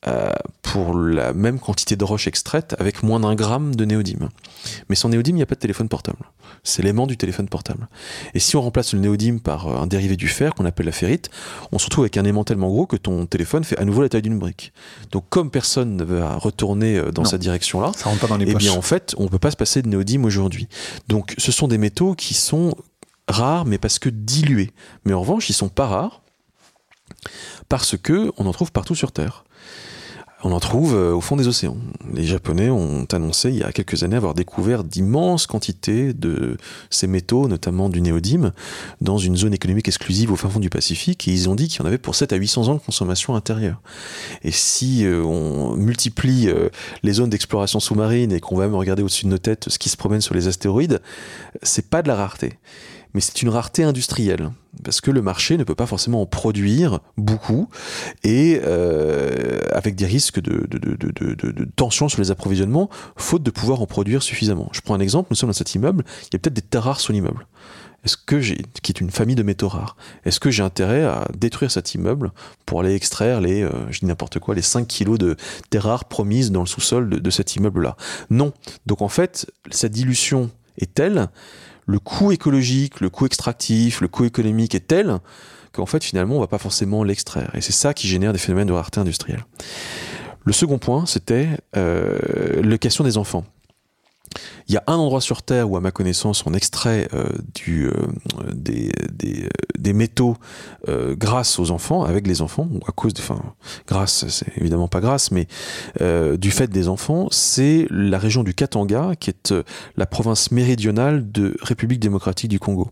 euh, pour la même quantité de roche extraite avec moins d'un gramme de néodyme. Mais sans néodyme, il n'y a pas de téléphone portable. C'est l'aimant du téléphone portable. Et si on remplace le néodyme par un dérivé du fer qu'on appelle la ferrite, on se retrouve avec un aimant tellement gros que ton téléphone fait à nouveau la taille d'une brique. Donc comme personne ne va retourner dans non, cette direction-là, ça rentre pas dans les eh poches. bien en fait, on ne peut pas se passer de néodyme aujourd'hui. Donc ce sont des métaux qui sont rares, mais parce que dilués. Mais en revanche, ils sont pas rares parce que on en trouve partout sur Terre. On en trouve au fond des océans. Les Japonais ont annoncé il y a quelques années avoir découvert d'immenses quantités de ces métaux, notamment du néodyme, dans une zone économique exclusive au fin fond du Pacifique, et ils ont dit qu'il y en avait pour sept à huit cents ans de consommation intérieure. Et si euh, on multiplie euh, les zones d'exploration sous-marine et qu'on va même regarder au-dessus de nos têtes ce qui se promène sur les astéroïdes, c'est pas de la rareté. Mais c'est une rareté industrielle, parce que le marché ne peut pas forcément en produire beaucoup, et euh, avec des risques de, de, de, de, de, de tension sur les approvisionnements, faute de pouvoir en produire suffisamment. Je prends un exemple, nous sommes dans cet immeuble, il y a peut-être des terres rares sous l'immeuble. Est-ce que j'ai, qui est une famille de métaux rares, est-ce que j'ai intérêt à détruire cet immeuble pour aller extraire les, euh, je dis n'importe quoi, les cinq kilos de terres rares promises dans le sous-sol de, de cet immeuble-là? Non. Donc en fait, cette dilution est telle, le coût écologique, le coût extractif, le coût économique est tel qu'en fait, finalement, on ne va pas forcément l'extraire. Et c'est ça qui génère des phénomènes de rareté industrielle. Le second point, c'était euh, la question des enfants. Il y a un endroit sur Terre où, à ma connaissance, on extrait euh, du, euh, des, des, des métaux euh, grâce aux enfants, avec les enfants, ou à cause de... Enfin, grâce, c'est évidemment pas grâce, mais euh, du fait des enfants, c'est la région du Katanga, qui est euh, la province méridionale de République démocratique du Congo.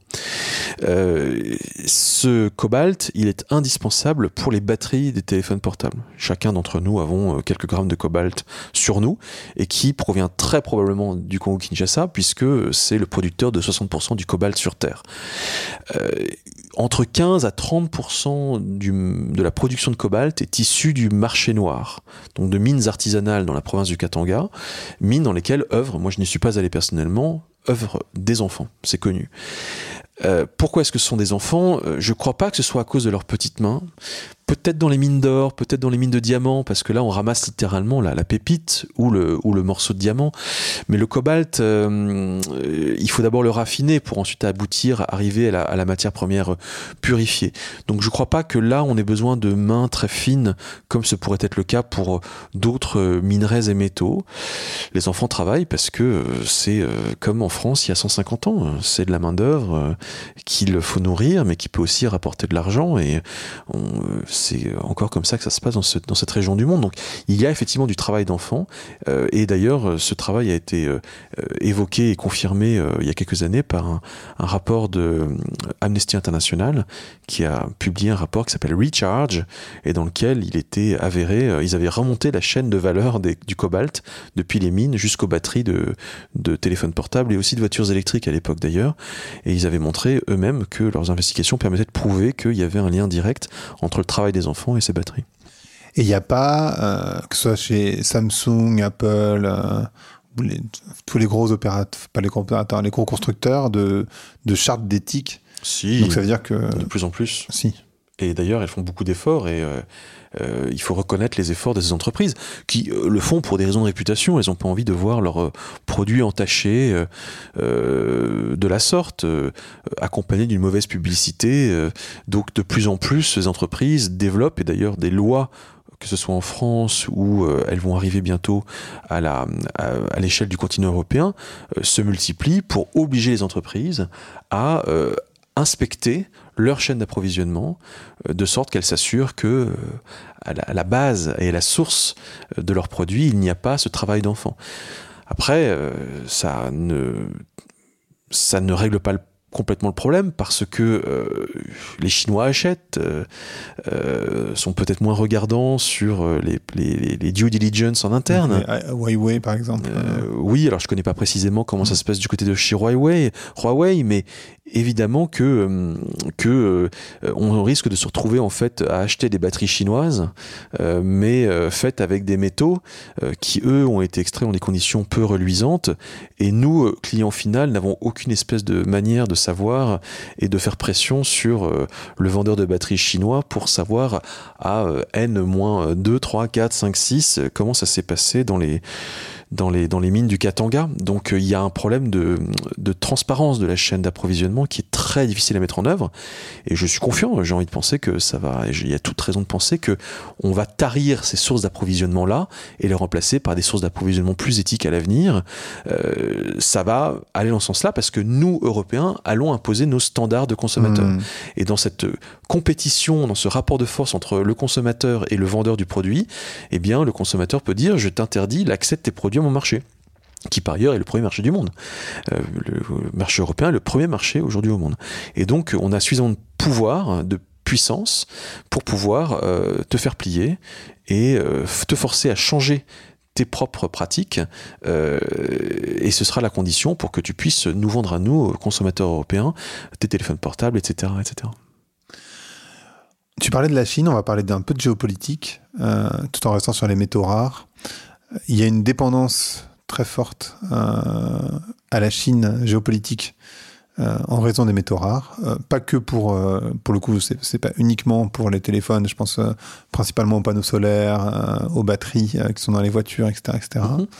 Euh, ce cobalt, il est indispensable pour les batteries des téléphones portables. Chacun d'entre nous avons quelques grammes de cobalt sur nous, et qui provient très probablement du Congo-Kinshasa, puisque c'est le producteur de soixante pour cent du cobalt sur Terre. Euh, entre quinze à trente pour cent du, de la production de cobalt est issue du marché noir, donc de mines artisanales dans la province du Katanga, mines dans lesquelles œuvrent, moi je n'y suis pas allé personnellement, œuvrent des enfants, c'est connu. Euh, pourquoi est-ce que ce sont des enfants ? euh, Je ne crois pas que ce soit à cause de leurs petites mains. Peut-être dans les mines d'or, peut-être dans les mines de diamants, parce que là on ramasse littéralement la, la pépite ou le, ou le morceau de diamant. Mais le cobalt, euh, euh, il faut d'abord le raffiner pour ensuite aboutir à arriver à la, à la matière première purifiée. Donc je ne crois pas que là on ait besoin de mains très fines, comme ce pourrait être le cas pour d'autres minerais et métaux. Les enfants travaillent parce que c'est euh, comme en France il y a cent cinquante ans, c'est de la main d'œuvre euh, qu'il faut nourrir, mais qui peut aussi rapporter de l'argent, et on, c'est encore comme ça que ça se passe dans, ce, dans cette région du monde. Donc il y a effectivement du travail d'enfants, euh, et d'ailleurs ce travail a été euh, évoqué et confirmé euh, il y a quelques années par un, un rapport de euh, Amnesty International, qui a publié un rapport qui s'appelle Recharge, et dans lequel il était avéré, euh, ils avaient remonté la chaîne de valeur des, du cobalt depuis les mines jusqu'aux batteries de, de téléphones portables et aussi de voitures électriques à l'époque d'ailleurs, et ils avaient montré eux-mêmes que leurs investigations permettaient de prouver qu'il y avait un lien direct entre le travail des enfants et ces batteries. Et il n'y a pas, euh, que ce soit chez Samsung, Apple, euh, les, tous les gros opérateurs, pas les gros opérateurs, les gros constructeurs de, de chartes d'éthique. Si. Donc ça veut dire que... De plus en plus. Si. Et d'ailleurs, elles font beaucoup d'efforts, et euh, euh, il faut reconnaître les efforts de ces entreprises qui euh, le font pour des raisons de réputation. Elles n'ont pas envie de voir leurs euh, produits entachés euh, euh, de la sorte, euh, accompagnés d'une mauvaise publicité. Euh, donc de plus en plus, ces entreprises développent, et d'ailleurs des lois, que ce soit en France ou euh, elles vont arriver bientôt à, la, à, à l'échelle du continent européen, euh, se multiplient pour obliger les entreprises à euh, inspecter leur chaîne d'approvisionnement, euh, de sorte qu'elles s'assurent que euh, à, la, à la base et à la source de leurs produits, il n'y a pas ce travail d'enfant. Après, euh, ça ne, ça ne règle pas le complètement le problème, parce que euh, les Chinois achètent, euh, euh, sont peut-être moins regardants sur les, les, les due diligence en interne. Huawei, par exemple. Euh, oui, alors je connais pas précisément comment ça se passe du côté de chez Huawei, Huawei, mais évidemment que, que euh, on risque de se retrouver en fait à acheter des batteries chinoises, euh, mais euh, faites avec des métaux euh, qui eux ont été extraits dans des conditions peu reluisantes, et nous, euh, clients final, n'avons aucune espèce de manière de savoir et de faire pression sur euh, le vendeur de batteries chinois pour savoir à euh, N moins deux, trois, quatre, cinq, six comment ça s'est passé dans les Dans les, dans les mines du Katanga. Donc il euh, y a un problème de, de transparence de la chaîne d'approvisionnement qui est très difficile à mettre en œuvre, et je suis confiant, j'ai envie de penser que ça va, il y a toute raison de penser que on va tarir ces sources d'approvisionnement là et les remplacer par des sources d'approvisionnement plus éthiques à l'avenir. Euh, ça va aller dans ce sens là parce que nous, Européens, allons imposer nos standards de consommateurs. Mmh. Et dans cette compétition, dans ce rapport de force entre le consommateur et le vendeur du produit, eh bien le consommateur peut dire je t'interdis l'accès de tes produits à mon marché, qui par ailleurs est le premier marché du monde. Euh, le marché européen est le premier marché aujourd'hui au monde. Et donc on a suffisamment de pouvoir, de puissance pour pouvoir euh, te faire plier et euh, te forcer à changer tes propres pratiques, euh, et ce sera la condition pour que tu puisses nous vendre à nous, consommateurs européens, tes téléphones portables, et cetera, et cetera. Tu parlais de la Chine, on va parler d'un peu de géopolitique, euh, tout en restant sur les métaux rares. Il y a une dépendance très forte euh, à la Chine géopolitique euh, en raison des métaux rares. Euh, pas que pour, euh, pour le coup, c'est, c'est pas uniquement pour les téléphones, je pense euh, principalement aux panneaux solaires, euh, aux batteries euh, qui sont dans les voitures, et cetera, et cetera. Mm-hmm.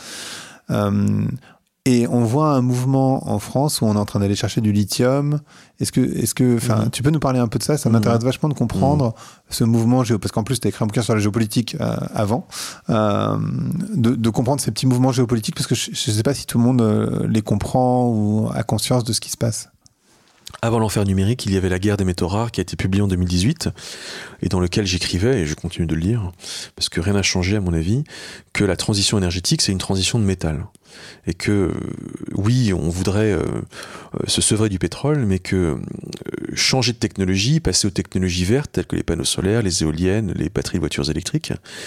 Euh, et on voit un mouvement en France où on est en train d'aller chercher du lithium. Est-ce que, est-ce que, enfin, mmh. tu peux nous parler un peu de ça ? Ça m'intéresse mmh. vachement de comprendre mmh. ce mouvement géo, parce qu'en plus, tu as écrit un bouquin sur la géopolitique euh, avant, euh, de, de comprendre ces petits mouvements géopolitiques, parce que je ne sais pas si tout le monde euh, les comprend ou a conscience de ce qui se passe. Avant l'enfer numérique, il y avait La guerre des métaux rares qui a été publiée en deux mille dix-huit et dans lequel j'écrivais, et je continue de le lire, parce que rien n'a changé à mon avis, que la transition énergétique, c'est une transition de métal. Et que, euh, oui, on voudrait euh, se sevrer du pétrole, mais que euh, changer de technologie, passer aux technologies vertes, telles que les panneaux solaires, les éoliennes, les batteries de voitures électriques,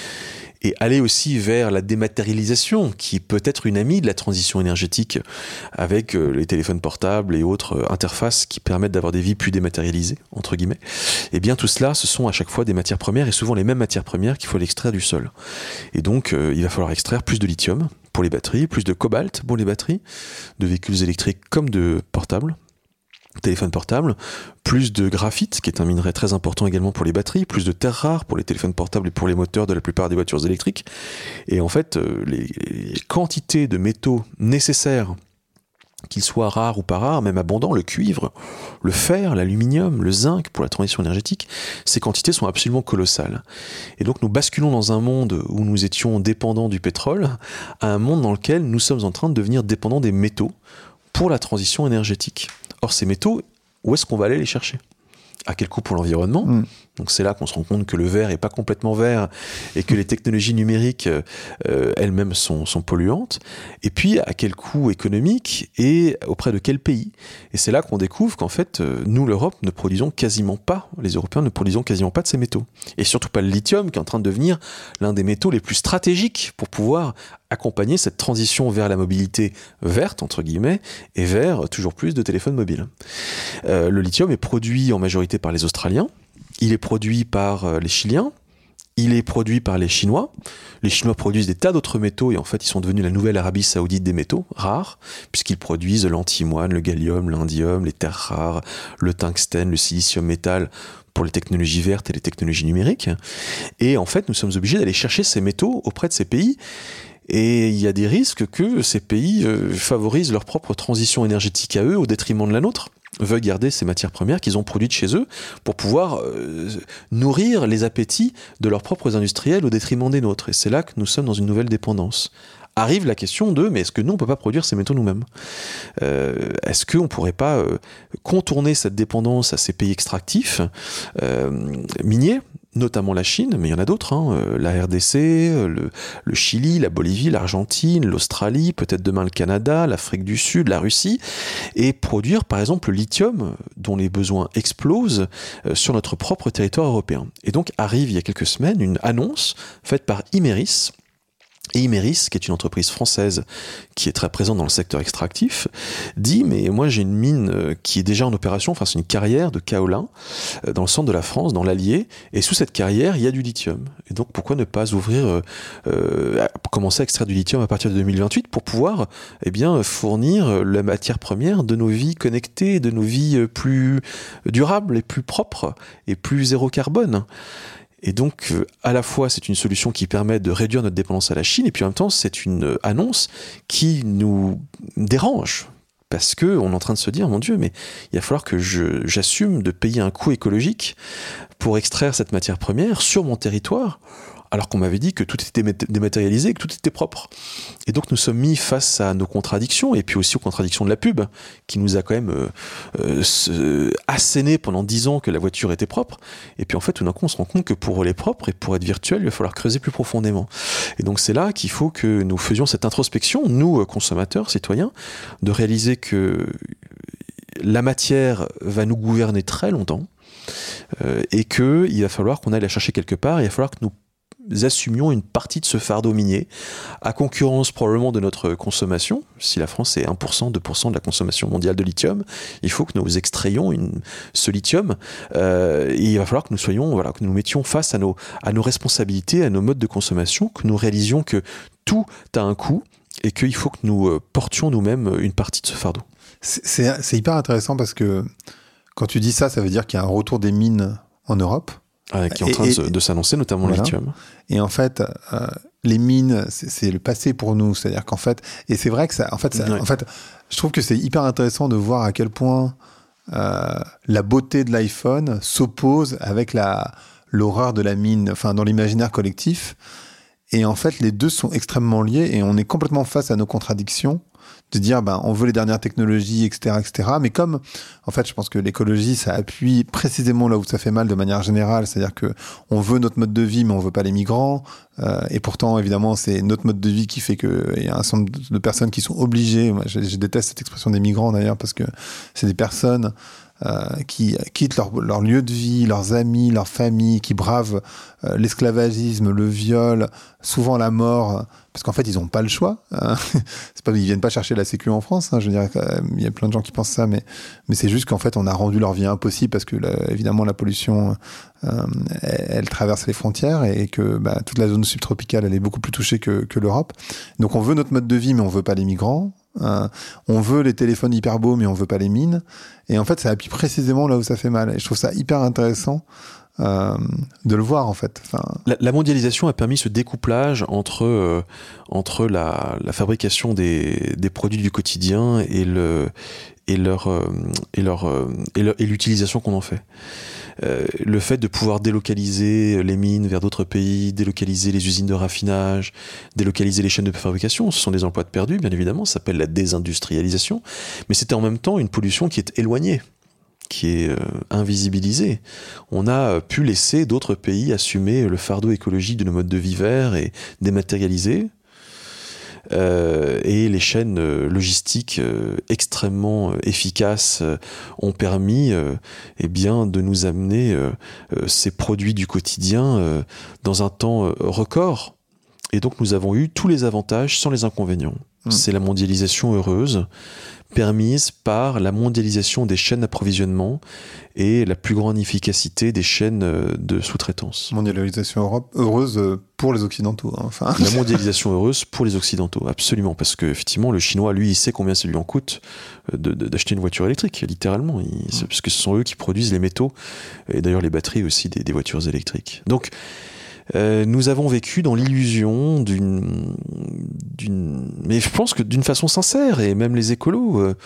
et aller aussi vers la dématérialisation, qui peut être une amie de la transition énergétique, avec euh, les téléphones portables et autres euh, interfaces qui permettent d'avoir des vies plus dématérialisées, entre guillemets. Et bien tout cela, ce sont à chaque fois des matières premières, et souvent les mêmes matières premières qu'il faut extraire du sol. Et donc, euh, il va falloir extraire plus de lithium pour les batteries, plus de cobalt pour les batteries, de véhicules électriques comme de portables, téléphone portable, plus de graphite, qui est un minerai très important également pour les batteries, plus de terres rares pour les téléphones portables et pour les moteurs de la plupart des voitures électriques. Et en fait, les, les quantités de métaux nécessaires, qu'ils soient rares ou pas rares, même abondants, le cuivre, le fer, l'aluminium, le zinc pour la transition énergétique, ces quantités sont absolument colossales. Et donc nous basculons dans un monde où nous étions dépendants du pétrole, à un monde dans lequel nous sommes en train de devenir dépendants des métaux pour la transition énergétique. Or, ces métaux, où est-ce qu'on va aller les chercher ? À quel coût pour l'environnement ? mmh. Donc c'est là qu'on se rend compte que le verre n'est pas complètement vert et que les technologies numériques euh, elles-mêmes sont, sont polluantes. Et puis à quel coût économique et auprès de quel pays ? Et c'est là qu'on découvre qu'en fait, euh, nous, l'Europe, ne produisons quasiment pas, les Européens ne produisons quasiment pas de ces métaux. Et surtout pas le lithium, qui est en train de devenir l'un des métaux les plus stratégiques pour pouvoir accompagner cette transition vers la mobilité verte, entre guillemets, et vers toujours plus de téléphones mobiles. Euh, le lithium est produit en majorité par les Australiens. Il est produit par les Chiliens, il est produit par les Chinois. Les Chinois produisent des tas d'autres métaux et en fait ils sont devenus la nouvelle Arabie Saoudite des métaux rares, puisqu'ils produisent l'antimoine, le gallium, l'indium, les terres rares, le tungstène, le silicium métal pour les technologies vertes et les technologies numériques. Et en fait nous sommes obligés d'aller chercher ces métaux auprès de ces pays. Et il y a des risques que ces pays euh, favorisent leur propre transition énergétique à eux au détriment de la nôtre, veulent garder ces matières premières qu'ils ont produites chez eux pour pouvoir euh, nourrir les appétits de leurs propres industriels au détriment des nôtres. Et c'est là que nous sommes dans une nouvelle dépendance. Arrive la question de, mais est-ce que nous, on ne peut pas produire ces métaux nous-mêmes ? euh, Est-ce qu'on ne pourrait pas euh, contourner cette dépendance à ces pays extractifs euh, miniers, notamment la Chine, mais il y en a d'autres, hein, euh, la R D C, le, le Chili, la Bolivie, l'Argentine, l'Australie, peut-être demain le Canada, l'Afrique du Sud, la Russie, et produire par exemple le lithium dont les besoins explosent euh, sur notre propre territoire européen. Et donc arrive il y a quelques semaines une annonce faite par Imerys, Et Imerys, qui est une entreprise française qui est très présente dans le secteur extractif, dit mais moi j'ai une mine qui est déjà en opération, enfin c'est une carrière de kaolin dans le centre de la France, dans l'Allier, et sous cette carrière il y a du lithium. Et donc pourquoi ne pas ouvrir, euh, euh, commencer à extraire du lithium à partir de deux mille vingt-huit pour pouvoir eh bien fournir la matière première de nos vies connectées, de nos vies plus durables et plus propres et plus zéro carbone. Et donc, à la fois, c'est une solution qui permet de réduire notre dépendance à la Chine, et puis en même temps, c'est une annonce qui nous dérange. Parce qu'on est en train de se dire, mon Dieu, mais il va falloir que je, j'assume de payer un coût écologique pour extraire cette matière première sur mon territoire, alors qu'on m'avait dit que tout était dématérialisé, que tout était propre. Et donc nous sommes mis face à nos contradictions, et puis aussi aux contradictions de la pub, qui nous a quand même euh, euh, asséné pendant dix ans que la voiture était propre. Et puis en fait, tout d'un coup, on se rend compte que pour rouler propre et pour être virtuel, il va falloir creuser plus profondément. Et donc c'est là qu'il faut que nous faisions cette introspection, nous, consommateurs, citoyens, de réaliser que la matière va nous gouverner très longtemps, euh, et qu'il va falloir qu'on aille la chercher quelque part, et il va falloir que nous assumions une partie de ce fardeau minier, à concurrence probablement de notre consommation. Si la France est un pour cent, deux pour cent de la consommation mondiale de lithium, il faut que nous extrayions une, ce lithium, euh, et il va falloir que nous soyons, voilà, que nous mettions face à nos, à nos responsabilités, à nos modes de consommation, que nous réalisions que tout a un coût, et qu'il faut que nous portions nous-mêmes une partie de ce fardeau. C'est, c'est, c'est hyper intéressant parce que quand tu dis ça, ça veut dire qu'il y a un retour des mines en Europe, Euh, qui est en train et, de, de s'annoncer, notamment voilà. Le lithium. Et en fait, euh, les mines, c'est, c'est le passé pour nous. C'est-à-dire qu'en fait, et c'est vrai que ça, en fait, ça, ouais. en fait, je trouve que c'est hyper intéressant de voir à quel point euh, la beauté de l'iPhone s'oppose avec la l'horreur de la mine, enfin dans l'imaginaire collectif. Et en fait, les deux sont extrêmement liés et on est complètement face à nos contradictions. De dire, ben, on veut les dernières technologies, et cetera, et cetera. Mais comme, en fait, je pense que l'écologie, ça appuie précisément là où ça fait mal de manière générale. C'est-à-dire que on veut notre mode de vie, mais on veut pas les migrants. Euh, et pourtant, évidemment, c'est notre mode de vie qui fait que il y a un certain nombre de personnes qui sont obligées. Moi, je, je déteste cette expression des migrants d'ailleurs parce que c'est des personnes Euh, qui quittent leur, leur lieu de vie, leurs amis, leur famille, qui bravent euh, l'esclavagisme, le viol, souvent la mort, parce qu'en fait ils n'ont pas le choix. Hein. C'est pas, ils viennent pas chercher la sécu en France. Hein, je veux dire, il y a plein de gens qui pensent ça, mais mais c'est juste qu'en fait on a rendu leur vie impossible parce que la, évidemment la pollution, euh, elle, elle traverse les frontières et que bah, toute la zone subtropicale elle est beaucoup plus touchée que que l'Europe. Donc on veut notre mode de vie, mais on veut pas les migrants. Euh, on veut les téléphones hyper beaux, mais on veut pas les mines. Et en fait, ça appuie précisément là où ça fait mal. Et je trouve ça hyper intéressant euh, de le voir, en fait. Enfin... La, la mondialisation a permis ce découplage entre, euh, entre la, la fabrication des, des produits du quotidien et, le, et, leur, euh, et, leur, euh, et, leur, et l'utilisation qu'on en fait. Euh, le fait de pouvoir délocaliser les mines vers d'autres pays, délocaliser les usines de raffinage, délocaliser les chaînes de fabrication, ce sont des emplois de perdus, bien évidemment, ça s'appelle la désindustrialisation, mais c'était en même temps une pollution qui est éloignée, qui est euh, invisibilisée. On a pu laisser d'autres pays assumer le fardeau écologique de nos modes de vie verts et dématérialisés. Euh, et les chaînes euh, logistiques euh, extrêmement euh, efficaces euh, ont permis euh, eh bien, de nous amener euh, euh, ces produits du quotidien euh, dans un temps euh, record. Et donc nous avons eu tous les avantages sans les inconvénients. Mmh. C'est la mondialisation heureuse, permise par la mondialisation des chaînes d'approvisionnement et la plus grande efficacité des chaînes de sous-traitance. Mondialisation Europe, heureuse pour les Occidentaux. Hein, enfin. La mondialisation heureuse pour les Occidentaux, absolument. Parce que effectivement, le Chinois, lui, il sait combien ça lui en coûte de, de, d'acheter une voiture électrique, littéralement. Il, mmh. Parce que ce sont eux qui produisent les métaux, et d'ailleurs les batteries aussi des, des voitures électriques. Donc, Euh, nous avons vécu dans l'illusion d'une, d'une, mais je pense que d'une façon sincère, et même les écolos, euh,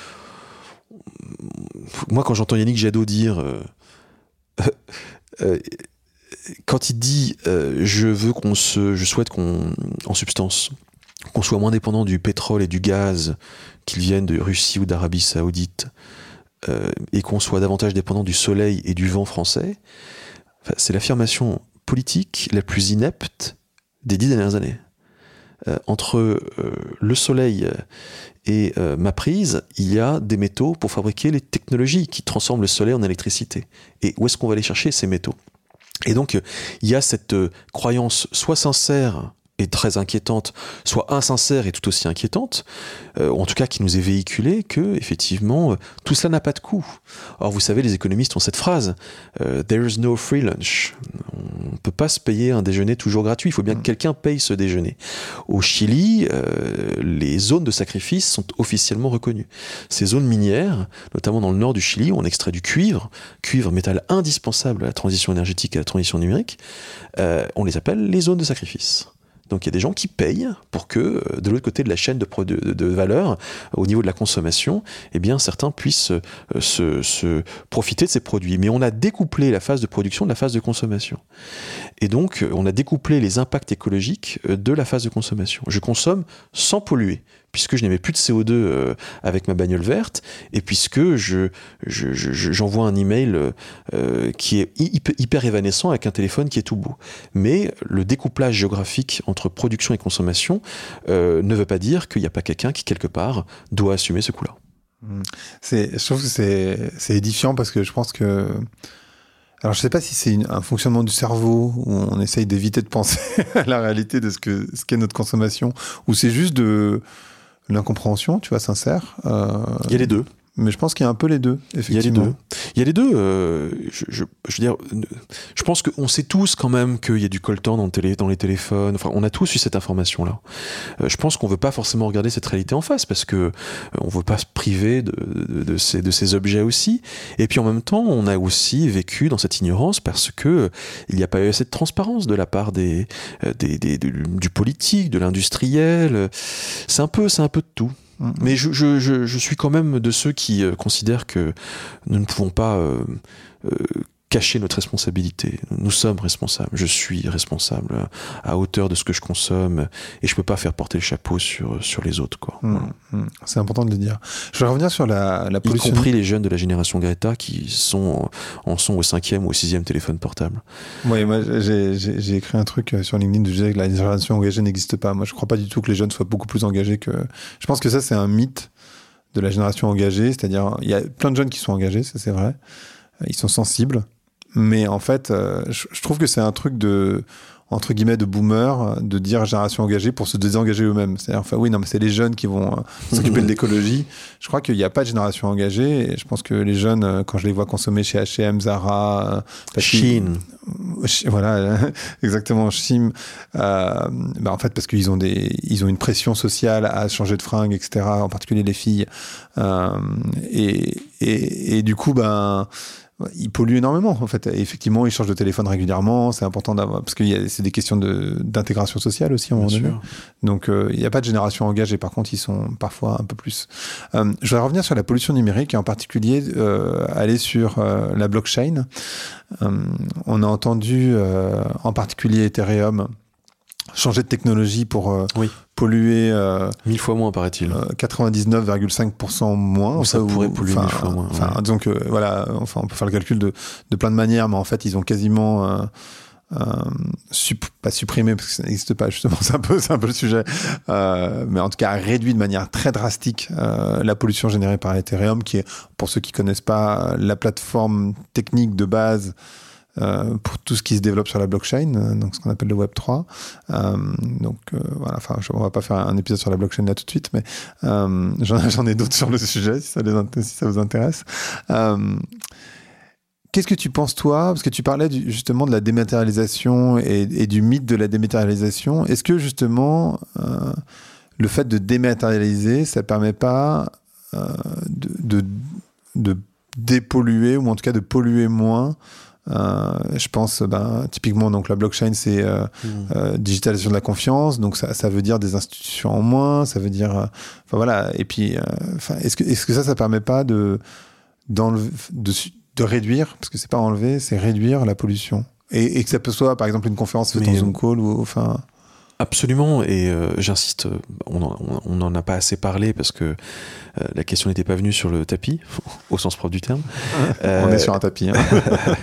moi quand j'entends Yannick Jadot dire, euh, euh, quand il dit euh, je veux qu'on se, je souhaite qu'on, en substance, qu'on soit moins dépendant du pétrole et du gaz qu'ils viennent de Russie ou d'Arabie Saoudite, euh, et qu'on soit davantage dépendant du soleil et du vent français, enfin, c'est l'affirmation politique la plus inepte des dix dernières années. Euh, entre euh, le soleil et euh, ma prise, il y a des métaux pour fabriquer les technologies qui transforment le soleil en électricité. Et où est-ce qu'on va aller chercher ces métaux ? Et donc, il y a cette euh, croyance soit sincère est très inquiétante, soit insincère et tout aussi inquiétante, euh, ou en tout cas qui nous est véhiculée, que effectivement euh, tout cela n'a pas de coût. Or vous savez, les économistes ont cette phrase euh, there is no free lunch. On ne peut pas se payer un déjeuner toujours gratuit, il faut bien que quelqu'un paye ce déjeuner. Au Chili, euh, les zones de sacrifice sont officiellement reconnues. Ces zones minières, notamment dans le nord du Chili, où on extrait du cuivre, cuivre métal indispensable à la transition énergétique et à la transition numérique, euh, on les appelle les zones de sacrifice. Donc il y a des gens qui payent pour que, de l'autre côté de la chaîne de, produ- de valeur, au niveau de la consommation, eh bien, certains puissent euh, se, se profiter de ces produits. Mais on a découplé la phase de production de la phase de consommation. Et donc, on a découplé les impacts écologiques de la phase de consommation. Je consomme sans polluer, puisque je n'émets plus de C O deux euh, avec ma bagnole verte, et puisque je, je, je, j'envoie un email euh, qui est hyper, hyper évanescent avec un téléphone qui est tout beau. Mais le découplage géographique entre production et consommation euh, ne veut pas dire qu'il n'y a pas quelqu'un qui, quelque part, doit assumer ce coût-là. C'est, je trouve que c'est, c'est édifiant parce que je pense que... Alors, je ne sais pas si c'est une, un fonctionnement du cerveau où on essaye d'éviter de penser à la réalité de ce, que, ce qu'est notre consommation, ou c'est juste de l'incompréhension, tu vois, sincère. Euh, Il y a les deux. Mais je pense qu'il y a un peu les deux, effectivement. Il y a les deux. Il y a les deux. Euh, je, je, je veux dire, je pense qu'on sait tous quand même qu'il y a du coltan dans, le télé, dans les téléphones. Enfin, on a tous eu cette information-là. Euh, je pense qu'on veut pas forcément regarder cette réalité en face parce que euh, on veut pas se priver de, de, de, ces, de ces objets aussi. Et puis en même temps, on a aussi vécu dans cette ignorance parce que euh, il n'y a pas eu assez de transparence de la part des, euh, des, des, des du politique, de l'industriel. C'est un peu, c'est un peu de tout. Mais je, je, je, je suis quand même de ceux qui euh, considèrent que nous ne pouvons pas euh, euh, cacher notre responsabilité. Nous sommes responsables. Je suis responsable à hauteur de ce que je consomme et je peux pas faire porter le chapeau sur, sur les autres, quoi. Mmh, voilà. mmh. C'est important de le dire. Je vais revenir sur la, la pollution. Y compris les jeunes de la génération Greta qui sont, en sont au cinquième ou au sixième téléphone portable. Oui, moi j'ai, j'ai, j'ai écrit un truc sur LinkedIn où je disais que la génération engagée n'existe pas. Moi je crois pas du tout que les jeunes soient beaucoup plus engagés que... Je pense que ça c'est un mythe de la génération engagée, c'est-à-dire il y a plein de jeunes qui sont engagés, ça c'est vrai. Ils sont sensibles. Mais en fait, euh, je, je trouve que c'est un truc de, entre guillemets, de boomer, de dire génération engagée pour se désengager eux-mêmes. C'est-à-dire, enfin, oui, non, mais c'est les jeunes qui vont euh, s'occuper de l'écologie. Je crois qu'il n'y a pas de génération engagée. Et je pense que les jeunes, euh, quand je les vois consommer chez H et M, Zara, euh, Chine. Voilà, exactement, Chine. Euh, bah en fait, parce qu'ils ont des, ils ont une pression sociale à changer de fringues, et cetera. En particulier les filles. Euh, et, et, et du coup, ben. Ils polluent énormément, en fait. Et effectivement, ils changent de téléphone régulièrement. C'est important d'avoir, parce que y a, c'est des questions de, d'intégration sociale aussi, à un moment donné. Donc, il euh, n'y a pas de génération engagée. Par contre, ils sont parfois un peu plus. Euh, je voudrais revenir sur la pollution numérique et en particulier euh, aller sur euh, la blockchain. Euh, on a entendu, euh, en particulier Ethereum, changer de technologie pour euh, oui. polluer euh, mille fois moins, paraît-il. Euh, quatre-vingt-dix-neuf virgule cinq pour cent moins. Ou ça ou, pourrait polluer enfin, mille fois moins. Enfin, ouais. disons que voilà, enfin, on peut faire le calcul de, de plein de manières, mais en fait, ils ont quasiment euh, euh, sup, pas supprimé parce que ça n'existe pas justement. C'est un peu, c'est un peu le sujet, euh, mais en tout cas réduit de manière très drastique euh, la pollution générée par Ethereum, qui est, pour ceux qui connaissent pas, la plateforme technique de base. Euh, pour tout ce qui se développe sur la blockchain, euh, donc ce qu'on appelle le Web trois. Euh, donc euh, voilà, enfin, je, on va pas faire un épisode sur la blockchain là tout de suite, mais euh, j'en, j'en ai d'autres sur le sujet si ça, les, si ça vous intéresse. Euh, qu'est-ce que tu penses toi, parce que tu parlais du, justement de la dématérialisation et, et du mythe de la dématérialisation. Est-ce que justement euh, le fait de dématérialiser, ça permet pas euh, de, de, de dépolluer ou en tout cas de polluer moins? Euh, je pense, ben, typiquement, donc la blockchain, c'est euh, mmh. euh, digitalisation de la confiance, donc ça, ça veut dire des institutions en moins, ça veut dire, enfin euh, voilà. Et puis, euh, est-ce que, est-ce que ça, ça permet pas de, d'enlever, de, de réduire, parce que c'est pas enlever, c'est réduire la pollution, et, et que ça peut soit, par exemple, une conférence faite en Zoom call ou, enfin. Absolument, et euh, j'insiste, on n'en a pas assez parlé parce que euh, la question n'était pas venue sur le tapis, au sens propre du terme. euh, on est sur un tapis. Hein.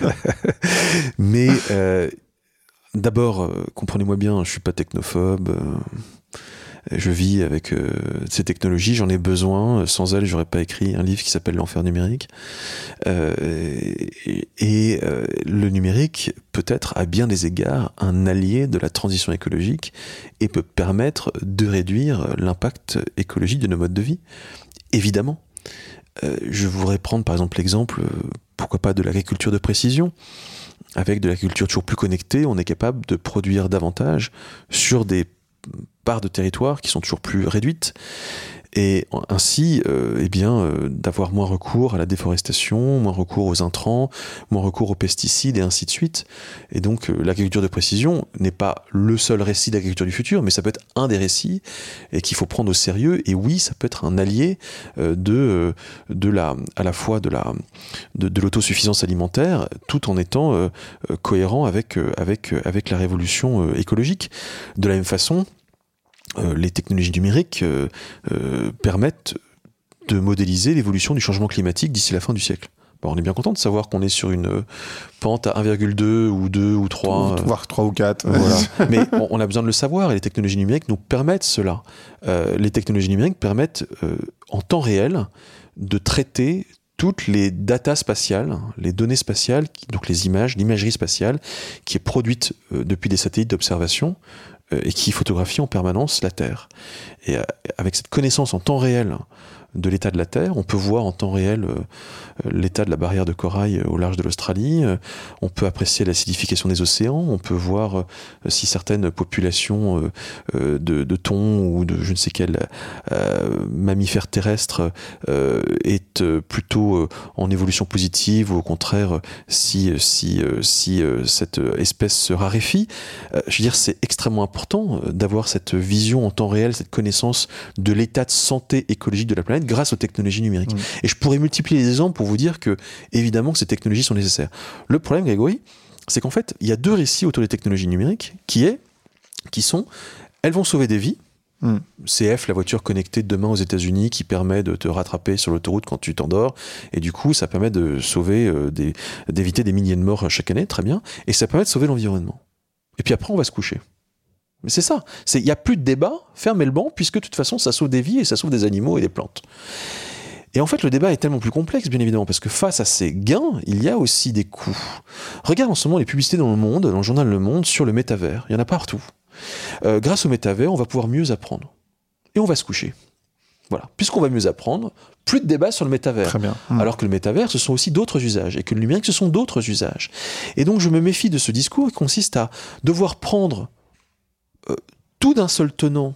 Mais euh, d'abord, euh, comprenez-moi bien, je ne suis pas technophobe. Euh, Je vis avec euh, ces technologies, j'en ai besoin. Sans elles, j'aurais pas écrit un livre qui s'appelle L'enfer numérique. Euh, et et euh, le numérique peut être, à bien des égards, un allié de la transition écologique et peut permettre de réduire l'impact écologique de nos modes de vie. Évidemment. Euh, je voudrais prendre par exemple l'exemple, euh, pourquoi pas, de l'agriculture de précision. Avec de l'agriculture toujours plus connectée, on est capable de produire davantage sur des parts de territoire qui sont toujours plus réduites. Et ainsi, euh, eh bien, euh, d'avoir moins recours à la déforestation, moins recours aux intrants, moins recours aux pesticides et ainsi de suite. Et donc, euh, l'agriculture de précision n'est pas le seul récit d'agriculture du futur, mais ça peut être un des récits et qu'il faut prendre au sérieux. Et oui, ça peut être un allié euh, de, euh, de la, à la fois de la, de, de l'autosuffisance alimentaire, tout en étant euh, cohérent avec, euh, avec, avec la révolution euh, écologique. De la même façon, Euh, les technologies numériques euh, euh, permettent de modéliser l'évolution du changement climatique d'ici la fin du siècle. Bon, on est bien content de savoir qu'on est sur une pente à un virgule deux ou deux ou trois. Voire trois ou quatre. Voilà. Mais on, on a besoin de le savoir et les technologies numériques nous permettent cela. Euh, les technologies numériques permettent euh, en temps réel de traiter toutes les datas spatiales, les données spatiales, donc les images, l'imagerie spatiale qui est produite euh, depuis des satellites d'observation et qui photographie en permanence la Terre. Et avec cette connaissance en temps réel de l'état de la Terre, on peut voir en temps réel euh, l'état de la barrière de corail au large de l'Australie, euh, on peut apprécier l'acidification des océans, on peut voir euh, si certaines populations euh, euh, de, de thon ou de je ne sais quel euh, mammifère terrestre euh, est euh, plutôt euh, en évolution positive ou au contraire si, si, euh, si euh, cette espèce se raréfie. Euh, je veux dire, c'est extrêmement important d'avoir cette vision en temps réel, cette connaissance de l'état de santé écologique de la planète grâce aux technologies numériques. Mmh. Et je pourrais multiplier les exemples pour vous dire que, évidemment, que ces technologies sont nécessaires. Le problème, Grégory, c'est qu'en fait, il y a deux récits autour des technologies numériques qui, est, qui sont, elles vont sauver des vies. Mmh. C F, la voiture connectée de demain aux États-Unis qui permet de te rattraper sur l'autoroute quand tu t'endors. Et du coup, ça permet de sauver, euh, des, d'éviter des milliers de morts chaque année, très bien. Et ça permet de sauver l'environnement. Et puis après, on va se coucher. Mais c'est ça, il n'y a plus de débat, fermez le banc, puisque de toute façon ça sauve des vies et ça sauve des animaux et des plantes. Et en fait le débat est tellement plus complexe, bien évidemment, parce que face à ces gains, il y a aussi des coûts. Regarde en ce moment les publicités dans le monde, dans le journal Le Monde, sur le métavers, il y en a partout. Euh, grâce au métavers, on va pouvoir mieux apprendre. Et on va se coucher. Voilà. Puisqu'on va mieux apprendre, plus de débat sur le métavers. Très bien. Mmh. Alors que le métavers, ce sont aussi d'autres usages, et que le numérique, ce sont d'autres usages. Et donc je me méfie de ce discours qui consiste à devoir prendre Euh, tout d'un seul tenant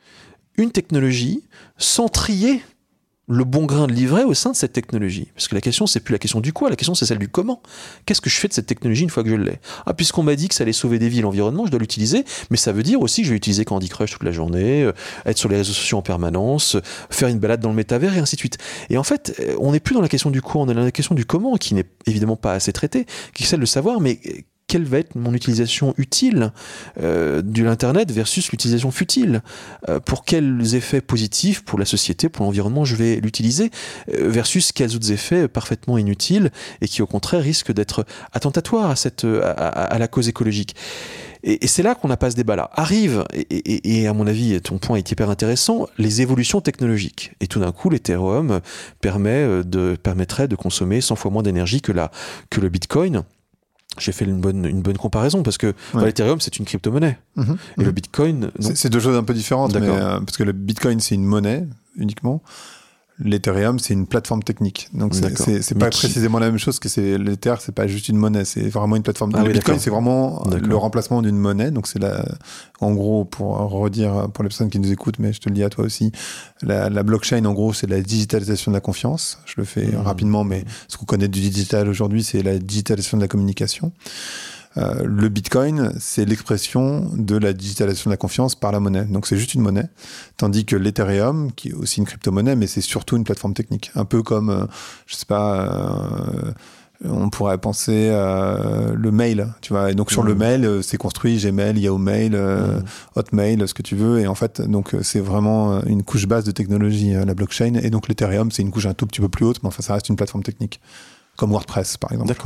une technologie sans trier le bon grain de livret au sein de cette technologie. Parce que la question, c'est plus la question du quoi, la question c'est celle du comment. Qu'est-ce que je fais de cette technologie une fois que je l'ai ? Ah, puisqu'on m'a dit que ça allait sauver des vies et l'environnement, je dois l'utiliser, mais ça veut dire aussi que je vais utiliser Candy Crush toute la journée, euh, être sur les réseaux sociaux en permanence, euh, faire une balade dans le métavers et ainsi de suite. Et en fait, euh, on n'est plus dans la question du quoi, on est dans la question du comment, qui n'est évidemment pas assez traitée, qui est celle de savoir, mais euh, quelle va être mon utilisation utile euh, de l'Internet versus l'utilisation futile euh, pour quels effets positifs pour la société, pour l'environnement je vais l'utiliser euh, versus quels autres effets parfaitement inutiles et qui au contraire risquent d'être attentatoires à, cette, à, à, à la cause écologique. Et, et c'est là qu'on n'a pas ce débat-là. Arrive, et, et, et à mon avis, ton point est hyper intéressant, les évolutions technologiques. Et tout d'un coup, l'Ethereum permet de, permettrait de consommer cent fois moins d'énergie que, la, que le Bitcoin. J'ai fait une bonne, une bonne comparaison parce que ouais. bah, l'Ethereum, c'est une crypto-monnaie. Mmh, et mmh. le Bitcoin... Donc... C'est, c'est deux choses un peu différentes, mais, euh, parce que le Bitcoin, c'est une monnaie uniquement. L'Ethereum, c'est une plateforme technique. Donc, c'est, c'est, c'est pas qui... précisément la même chose que c'est, l'Ether, c'est pas juste une monnaie, c'est vraiment une plateforme. Ah, le oui, Bitcoin, d'accord. c'est vraiment d'accord. le remplacement d'une monnaie. Donc, c'est la, en gros, pour redire pour les personnes qui nous écoutent, mais je te le dis à toi aussi, la, la blockchain, en gros, c'est la digitalisation de la confiance. Je le fais mmh. rapidement, mais ce qu'on connaît du digital aujourd'hui, c'est la digitalisation de la communication. Euh, le Bitcoin, c'est l'expression de la digitalisation de la confiance par la monnaie. Donc, c'est juste une monnaie. Tandis que l'Ethereum, qui est aussi une crypto-monnaie, mais c'est surtout une plateforme technique. Un peu comme, euh, je sais pas, euh, on pourrait penser euh, le mail, tu vois. Et donc, sur mmh. le mail, euh, c'est construit Gmail, Yahoo Mail, euh, mmh. Hotmail, ce que tu veux. Et en fait, donc, c'est vraiment une couche basse de technologie, euh, la blockchain. Et donc, l'Ethereum, c'est une couche un tout petit peu plus haute, mais enfin, ça reste une plateforme technique. Comme WordPress, par exemple. D'accord.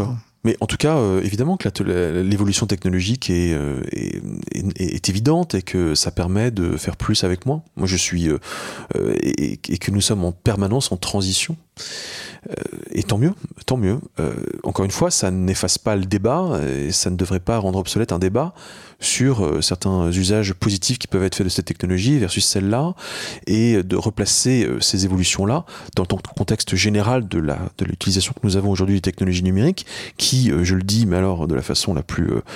Mais en tout cas, euh, évidemment que la, l'évolution technologique est, euh, est, est, est évidente et que ça permet de faire plus avec moins. Moi, je suis euh, euh, et, et que nous sommes en permanence en transition. Euh, et tant mieux, tant mieux. Euh, encore une fois, ça n'efface pas le débat et ça ne devrait pas rendre obsolète un débat sur euh, certains usages positifs qui peuvent être faits de cette technologie versus celle-là, et de replacer euh, ces évolutions-là dans le contexte général de, la, de l'utilisation que nous avons aujourd'hui des technologies numériques, qui, euh, je le dis, mais alors de la façon la plus euh,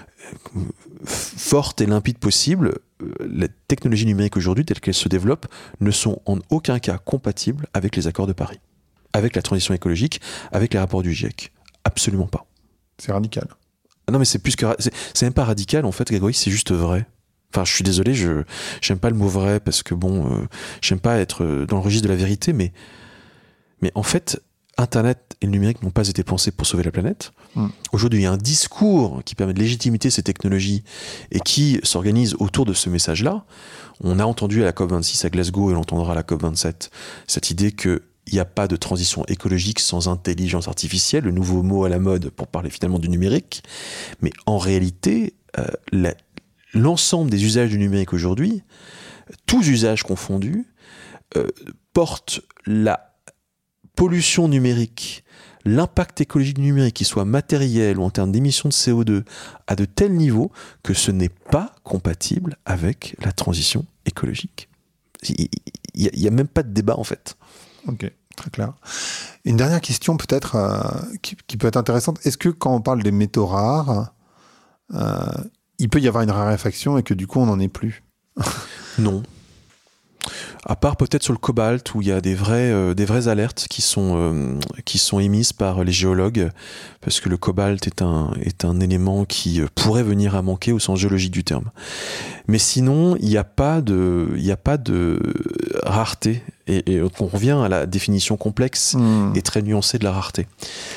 forte et limpide possible, euh, les technologies numériques aujourd'hui, telles qu'elles se développent, ne sont en aucun cas compatibles avec les accords de Paris, avec la transition écologique, avec les rapports du GIEC. Absolument pas. C'est radical. Non, mais c'est plus que. C'est, c'est même pas radical, en fait, Grégory, c'est juste vrai. Enfin, je suis désolé, je j'aime pas le mot vrai parce que, bon, euh, j'aime pas être dans le registre de la vérité, mais, mais en fait, Internet et le numérique n'ont pas été pensés pour sauver la planète. Mm. Aujourd'hui, il y a un discours qui permet de légitimer ces technologies et qui s'organise autour de ce message-là. On a entendu à la COP vingt-six à Glasgow et on entendra à la COP vingt-sept cette idée que il n'y a pas de transition écologique sans intelligence artificielle, le nouveau mot à la mode pour parler finalement du numérique. Mais en réalité, euh, la, l'ensemble des usages du numérique aujourd'hui, tous usages confondus, euh, portent la pollution numérique, l'impact écologique du numérique, qu'il soit matériel ou en termes d'émissions de C O deux, à de tels niveaux que ce n'est pas compatible avec la transition écologique. Il n'y a, a même pas de débat en fait. Ok, très clair. Une dernière question peut-être euh, qui, qui peut être intéressante. Est-ce que quand on parle des métaux rares, euh, il peut y avoir une raréfaction et que du coup on n'en est plus? Non. À part peut-être sur le cobalt où il y a des vrais, euh, des vraies alertes qui sont, euh, qui sont émises par les géologues, parce que le cobalt est un, est un élément qui pourrait venir à manquer au sens géologique du terme. Mais sinon, il n'y a pas de, il n'y a pas de rareté. Et, et on revient à la définition complexe mmh. et très nuancée de la rareté.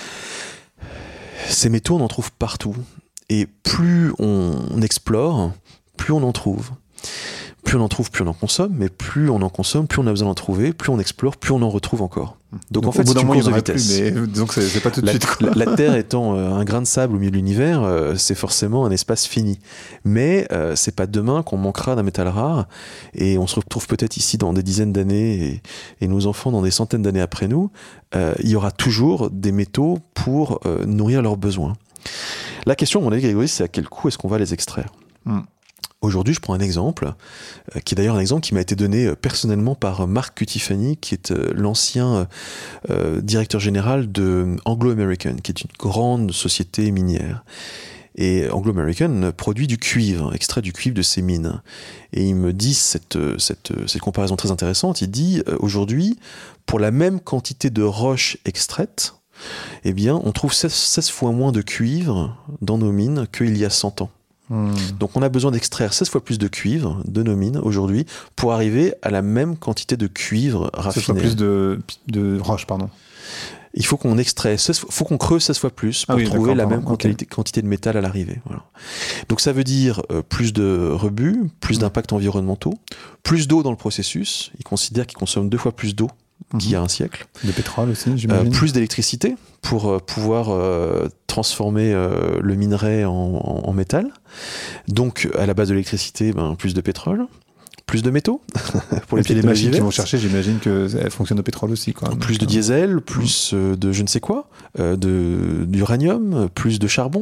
Ces métaux, on en trouve partout. Et plus on explore, plus on en trouve. Plus on en trouve, plus on en consomme, mais plus on en consomme, plus on a besoin d'en trouver, plus on explore, plus on en retrouve encore. Donc, Donc en fait, c'est une course de vitesse. Plus, mais disons que c'est, c'est pas tout de la, suite. Quoi. La, la Terre étant euh, un grain de sable au milieu de l'univers, euh, c'est forcément un espace fini. Mais euh, c'est pas demain qu'on manquera d'un métal rare, et on se retrouve peut-être ici dans des dizaines d'années, et, et nos enfants dans des centaines d'années après nous. Euh, il y aura toujours des métaux pour euh, nourrir leurs besoins. La question, à mon avis, Grégory, c'est à quel coût est-ce qu'on va les extraire ? mm. Aujourd'hui, je prends un exemple, euh, qui est d'ailleurs un exemple qui m'a été donné euh, personnellement par Mark Cutifani, qui est euh, l'ancien euh, directeur général de Anglo American, qui est une grande société minière. Et Anglo American produit du cuivre, extrait du cuivre de ses mines. Et il me dit cette, cette, cette comparaison très intéressante, il dit euh, aujourd'hui, pour la même quantité de roches extraites, eh bien, on trouve seize, seize fois moins de cuivre dans nos mines qu'il y a cent ans. Mmh. Donc on a besoin d'extraire seize fois plus de cuivre de nos mines aujourd'hui pour arriver à la même quantité de cuivre raffiné. seize fois plus de, de roches, pardon. Il faut qu'on extrait, seize, faut qu'on creuse seize fois plus pour ah oui, trouver la même quantité, okay. quantité de métal à l'arrivée. Voilà. Donc ça veut dire euh, plus de rebuts, plus mmh. d'impacts environnementaux, plus d'eau dans le processus. Ils considèrent qu'ils consomment deux fois plus d'eau qu'il y a un siècle. De pétrole aussi, j'imagine. Euh, plus d'électricité pour euh, pouvoir euh, transformer euh, le minerai en, en, en métal. Donc, à la base de l'électricité, ben, plus de pétrole, plus de métaux. Pour les, les machines qui vont chercher, j'imagine qu'elles fonctionnent au pétrole aussi. Quoi. Plus de diesel, plus euh, de je ne sais quoi, euh, de, d'uranium, plus de charbon.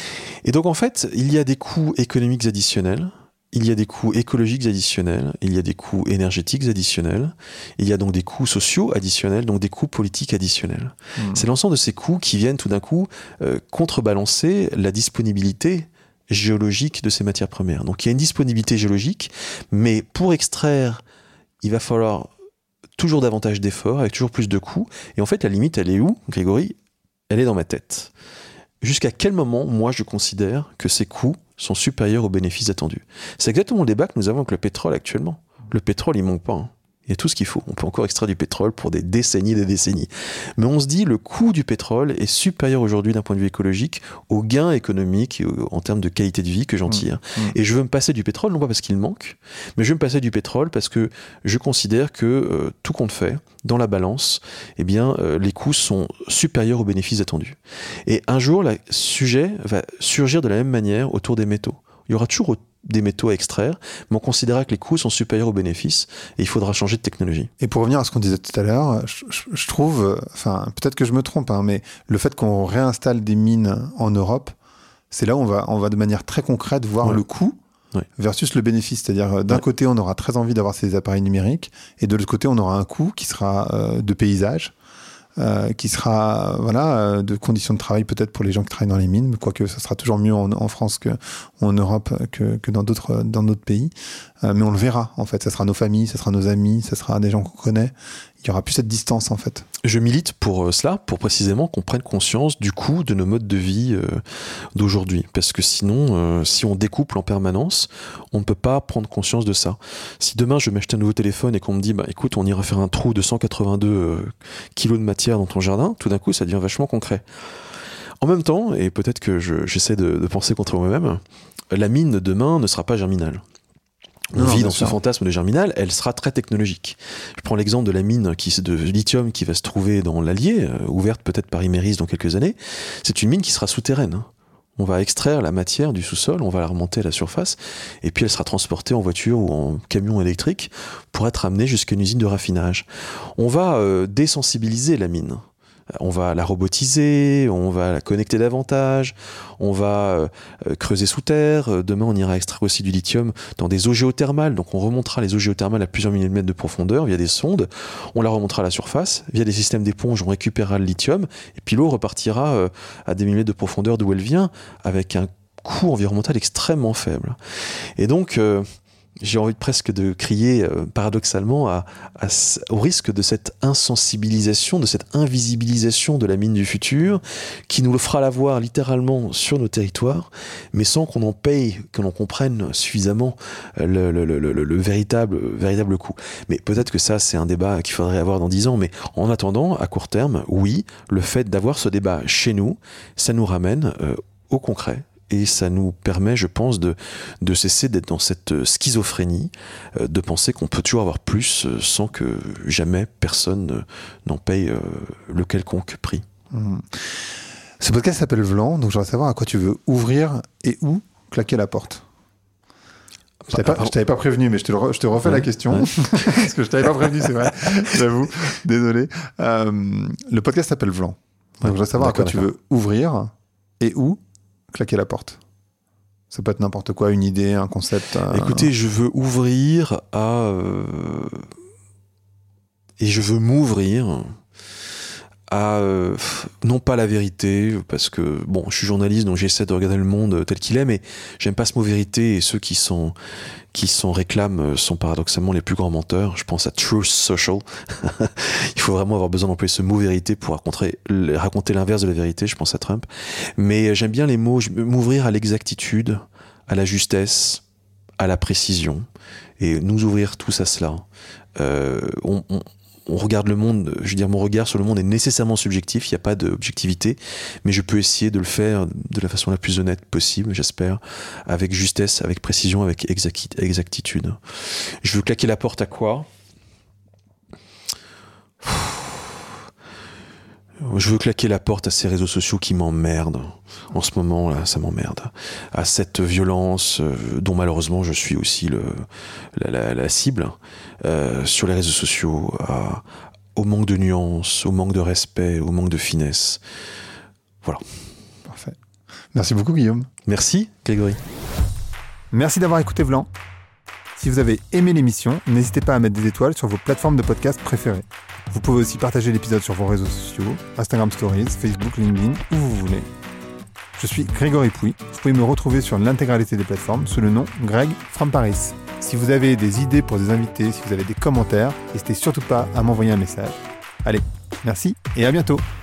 Et donc, en fait, il y a des coûts économiques additionnels. Il y a des coûts écologiques additionnels, il y a des coûts énergétiques additionnels, il y a donc des coûts sociaux additionnels, donc des coûts politiques additionnels. Mmh. C'est l'ensemble de ces coûts qui viennent tout d'un coup euh, contrebalancer la disponibilité géologique de ces matières premières. Donc il y a une disponibilité géologique, mais pour extraire, il va falloir toujours davantage d'efforts, avec toujours plus de coûts. Et en fait, la limite, elle est où, Grégory ? Elle est dans ma tête. Jusqu'à quel moment, moi, je considère que ces coûts sont supérieurs aux bénéfices attendus. C'est exactement le débat que nous avons avec le pétrole actuellement. Le pétrole, il manque pas. Hein. Il y a tout ce qu'il faut. On peut encore extraire du pétrole pour des décennies et des décennies. Mais on se dit le coût du pétrole est supérieur aujourd'hui d'un point de vue écologique aux gains économiques et en termes de qualité de vie que j'en tire. Mmh. Mmh. Et je veux me passer du pétrole, non pas parce qu'il manque, mais je veux me passer du pétrole parce que je considère que euh, tout compte fait, dans la balance, eh bien, euh, les coûts sont supérieurs aux bénéfices attendus. Et un jour, le sujet va surgir de la même manière autour des métaux. Il y aura toujours des métaux à extraire, mais on considérera que les coûts sont supérieurs aux bénéfices et il faudra changer de technologie. Et pour revenir à ce qu'on disait tout à l'heure, je, je, je trouve, enfin peut-être que je me trompe, hein, mais le fait qu'on réinstalle des mines en Europe, c'est là où on va, on va de manière très concrète voir ouais. le coût ouais. versus le bénéfice. C'est-à-dire d'un ouais. côté, on aura très envie d'avoir ces appareils numériques et de l'autre côté, on aura un coût qui sera euh, de paysage. Euh, qui sera voilà euh, de conditions de travail peut-être pour les gens qui travaillent dans les mines, quoique ça sera toujours mieux en, en France que en Europe que, que dans d'autres dans d'autres pays, euh, mais on le verra en fait. Ça sera nos familles, ça sera nos amis, ça sera des gens qu'on connaît. Il y aura plus cette distance en fait. Je milite pour cela, pour précisément qu'on prenne conscience du coût de nos modes de vie euh, d'aujourd'hui, parce que sinon, euh, si on découple en permanence, on ne peut pas prendre conscience de ça. Si demain je m'achète un nouveau téléphone et qu'on me dit, bah écoute, on ira faire un trou de cent quatre-vingt-deux euh, kilos de matière dans ton jardin, tout d'un coup, ça devient vachement concret. En même temps, et peut-être que je, j'essaie de, de penser contre moi-même, la mine de demain ne sera pas germinale. On non, vit dans ce fantasme de germinal, elle sera très technologique. Je prends l'exemple de la mine qui, de lithium qui va se trouver dans l'Allier, euh, ouverte peut-être par Imerys dans quelques années. C'est une mine qui sera souterraine. Hein. On va extraire la matière du sous-sol, on va la remonter à la surface, et puis elle sera transportée en voiture ou en camion électrique pour être amenée jusqu'à une usine de raffinage. On va euh, désensibiliser la mine. On va la robotiser, on va la connecter davantage, on va euh, creuser sous terre. Demain, on ira extraire aussi du lithium dans des eaux géothermales. Donc, on remontera les eaux géothermales à plusieurs milliers de mètres de profondeur via des sondes. On la remontera à la surface. Via des systèmes d'éponge, on récupérera le lithium. Et puis, l'eau repartira euh, à des millimètres de profondeur d'où elle vient avec un coût environnemental extrêmement faible. Et donc... Euh, j'ai envie de presque de crier euh, paradoxalement à, à, au risque de cette insensibilisation, de cette invisibilisation de la mine du futur qui nous le fera la voir littéralement sur nos territoires, mais sans qu'on en paye, que l'on comprenne suffisamment le, le, le, le, le véritable, véritable coût. Mais peut-être que ça, c'est un débat qu'il faudrait avoir dans dix ans. Mais en attendant, à court terme, oui, le fait d'avoir ce débat chez nous, ça nous ramène euh, au concret. Et ça nous permet, je pense, de, de cesser d'être dans cette schizophrénie, euh, de penser qu'on peut toujours avoir plus euh, sans que jamais personne euh, n'en paye euh, le quelconque prix. Mmh. Ce podcast s'appelle Vlan, donc je voudrais savoir à quoi tu veux ouvrir et où claquer la porte. Je t'avais, pas, je t'avais pas prévenu, mais je te, re, je te refais ouais, la question, ouais. Parce que je t'avais pas prévenu, c'est vrai, j'avoue, désolé. Euh, le podcast s'appelle Vlan, donc ouais, je voudrais savoir à quoi d'accord. tu veux ouvrir et où claquer la porte. Ça peut être n'importe quoi, une idée, un concept. Un... Écoutez, je veux ouvrir à... Euh... Et je veux m'ouvrir à... Euh... Non pas la vérité, parce que, bon, je suis journaliste, donc j'essaie de regarder le monde tel qu'il est, mais j'aime pas ce mot vérité, et ceux qui s'en, qui s'en réclament sont paradoxalement les plus grands menteurs. Je pense à Truth Social. Il faut vraiment avoir besoin d'employer ce mot vérité pour raconter, raconter l'inverse de la vérité, je pense à Trump. Mais j'aime bien les mots, m'ouvrir à l'exactitude, à la justesse, à la précision, et nous ouvrir tous à cela. Euh, on, on, on regarde le monde, je veux dire, mon regard sur le monde est nécessairement subjectif, il n'y a pas d'objectivité, mais je peux essayer de le faire de la façon la plus honnête possible, j'espère, avec justesse, avec précision, avec exactitude. Je veux claquer la porte à quoi ? Je veux claquer la porte à ces réseaux sociaux qui m'emmerdent. En ce moment, là, ça m'emmerde. À cette violence euh, dont malheureusement je suis aussi le, la, la, la cible euh, sur les réseaux sociaux, à, au manque de nuances, au manque de respect, au manque de finesse. Voilà. Parfait. Merci beaucoup, Guillaume. Merci, Grégory. Merci d'avoir écouté Vlan. Si vous avez aimé l'émission, n'hésitez pas à mettre des étoiles sur vos plateformes de podcast préférées. Vous pouvez aussi partager l'épisode sur vos réseaux sociaux, Instagram Stories, Facebook, LinkedIn, où vous voulez. Je suis Grégory Pouy. Vous pouvez me retrouver sur l'intégralité des plateformes sous le nom Greg from Paris. Si vous avez des idées pour des invités, si vous avez des commentaires, n'hésitez surtout pas à m'envoyer un message. Allez, merci et à bientôt.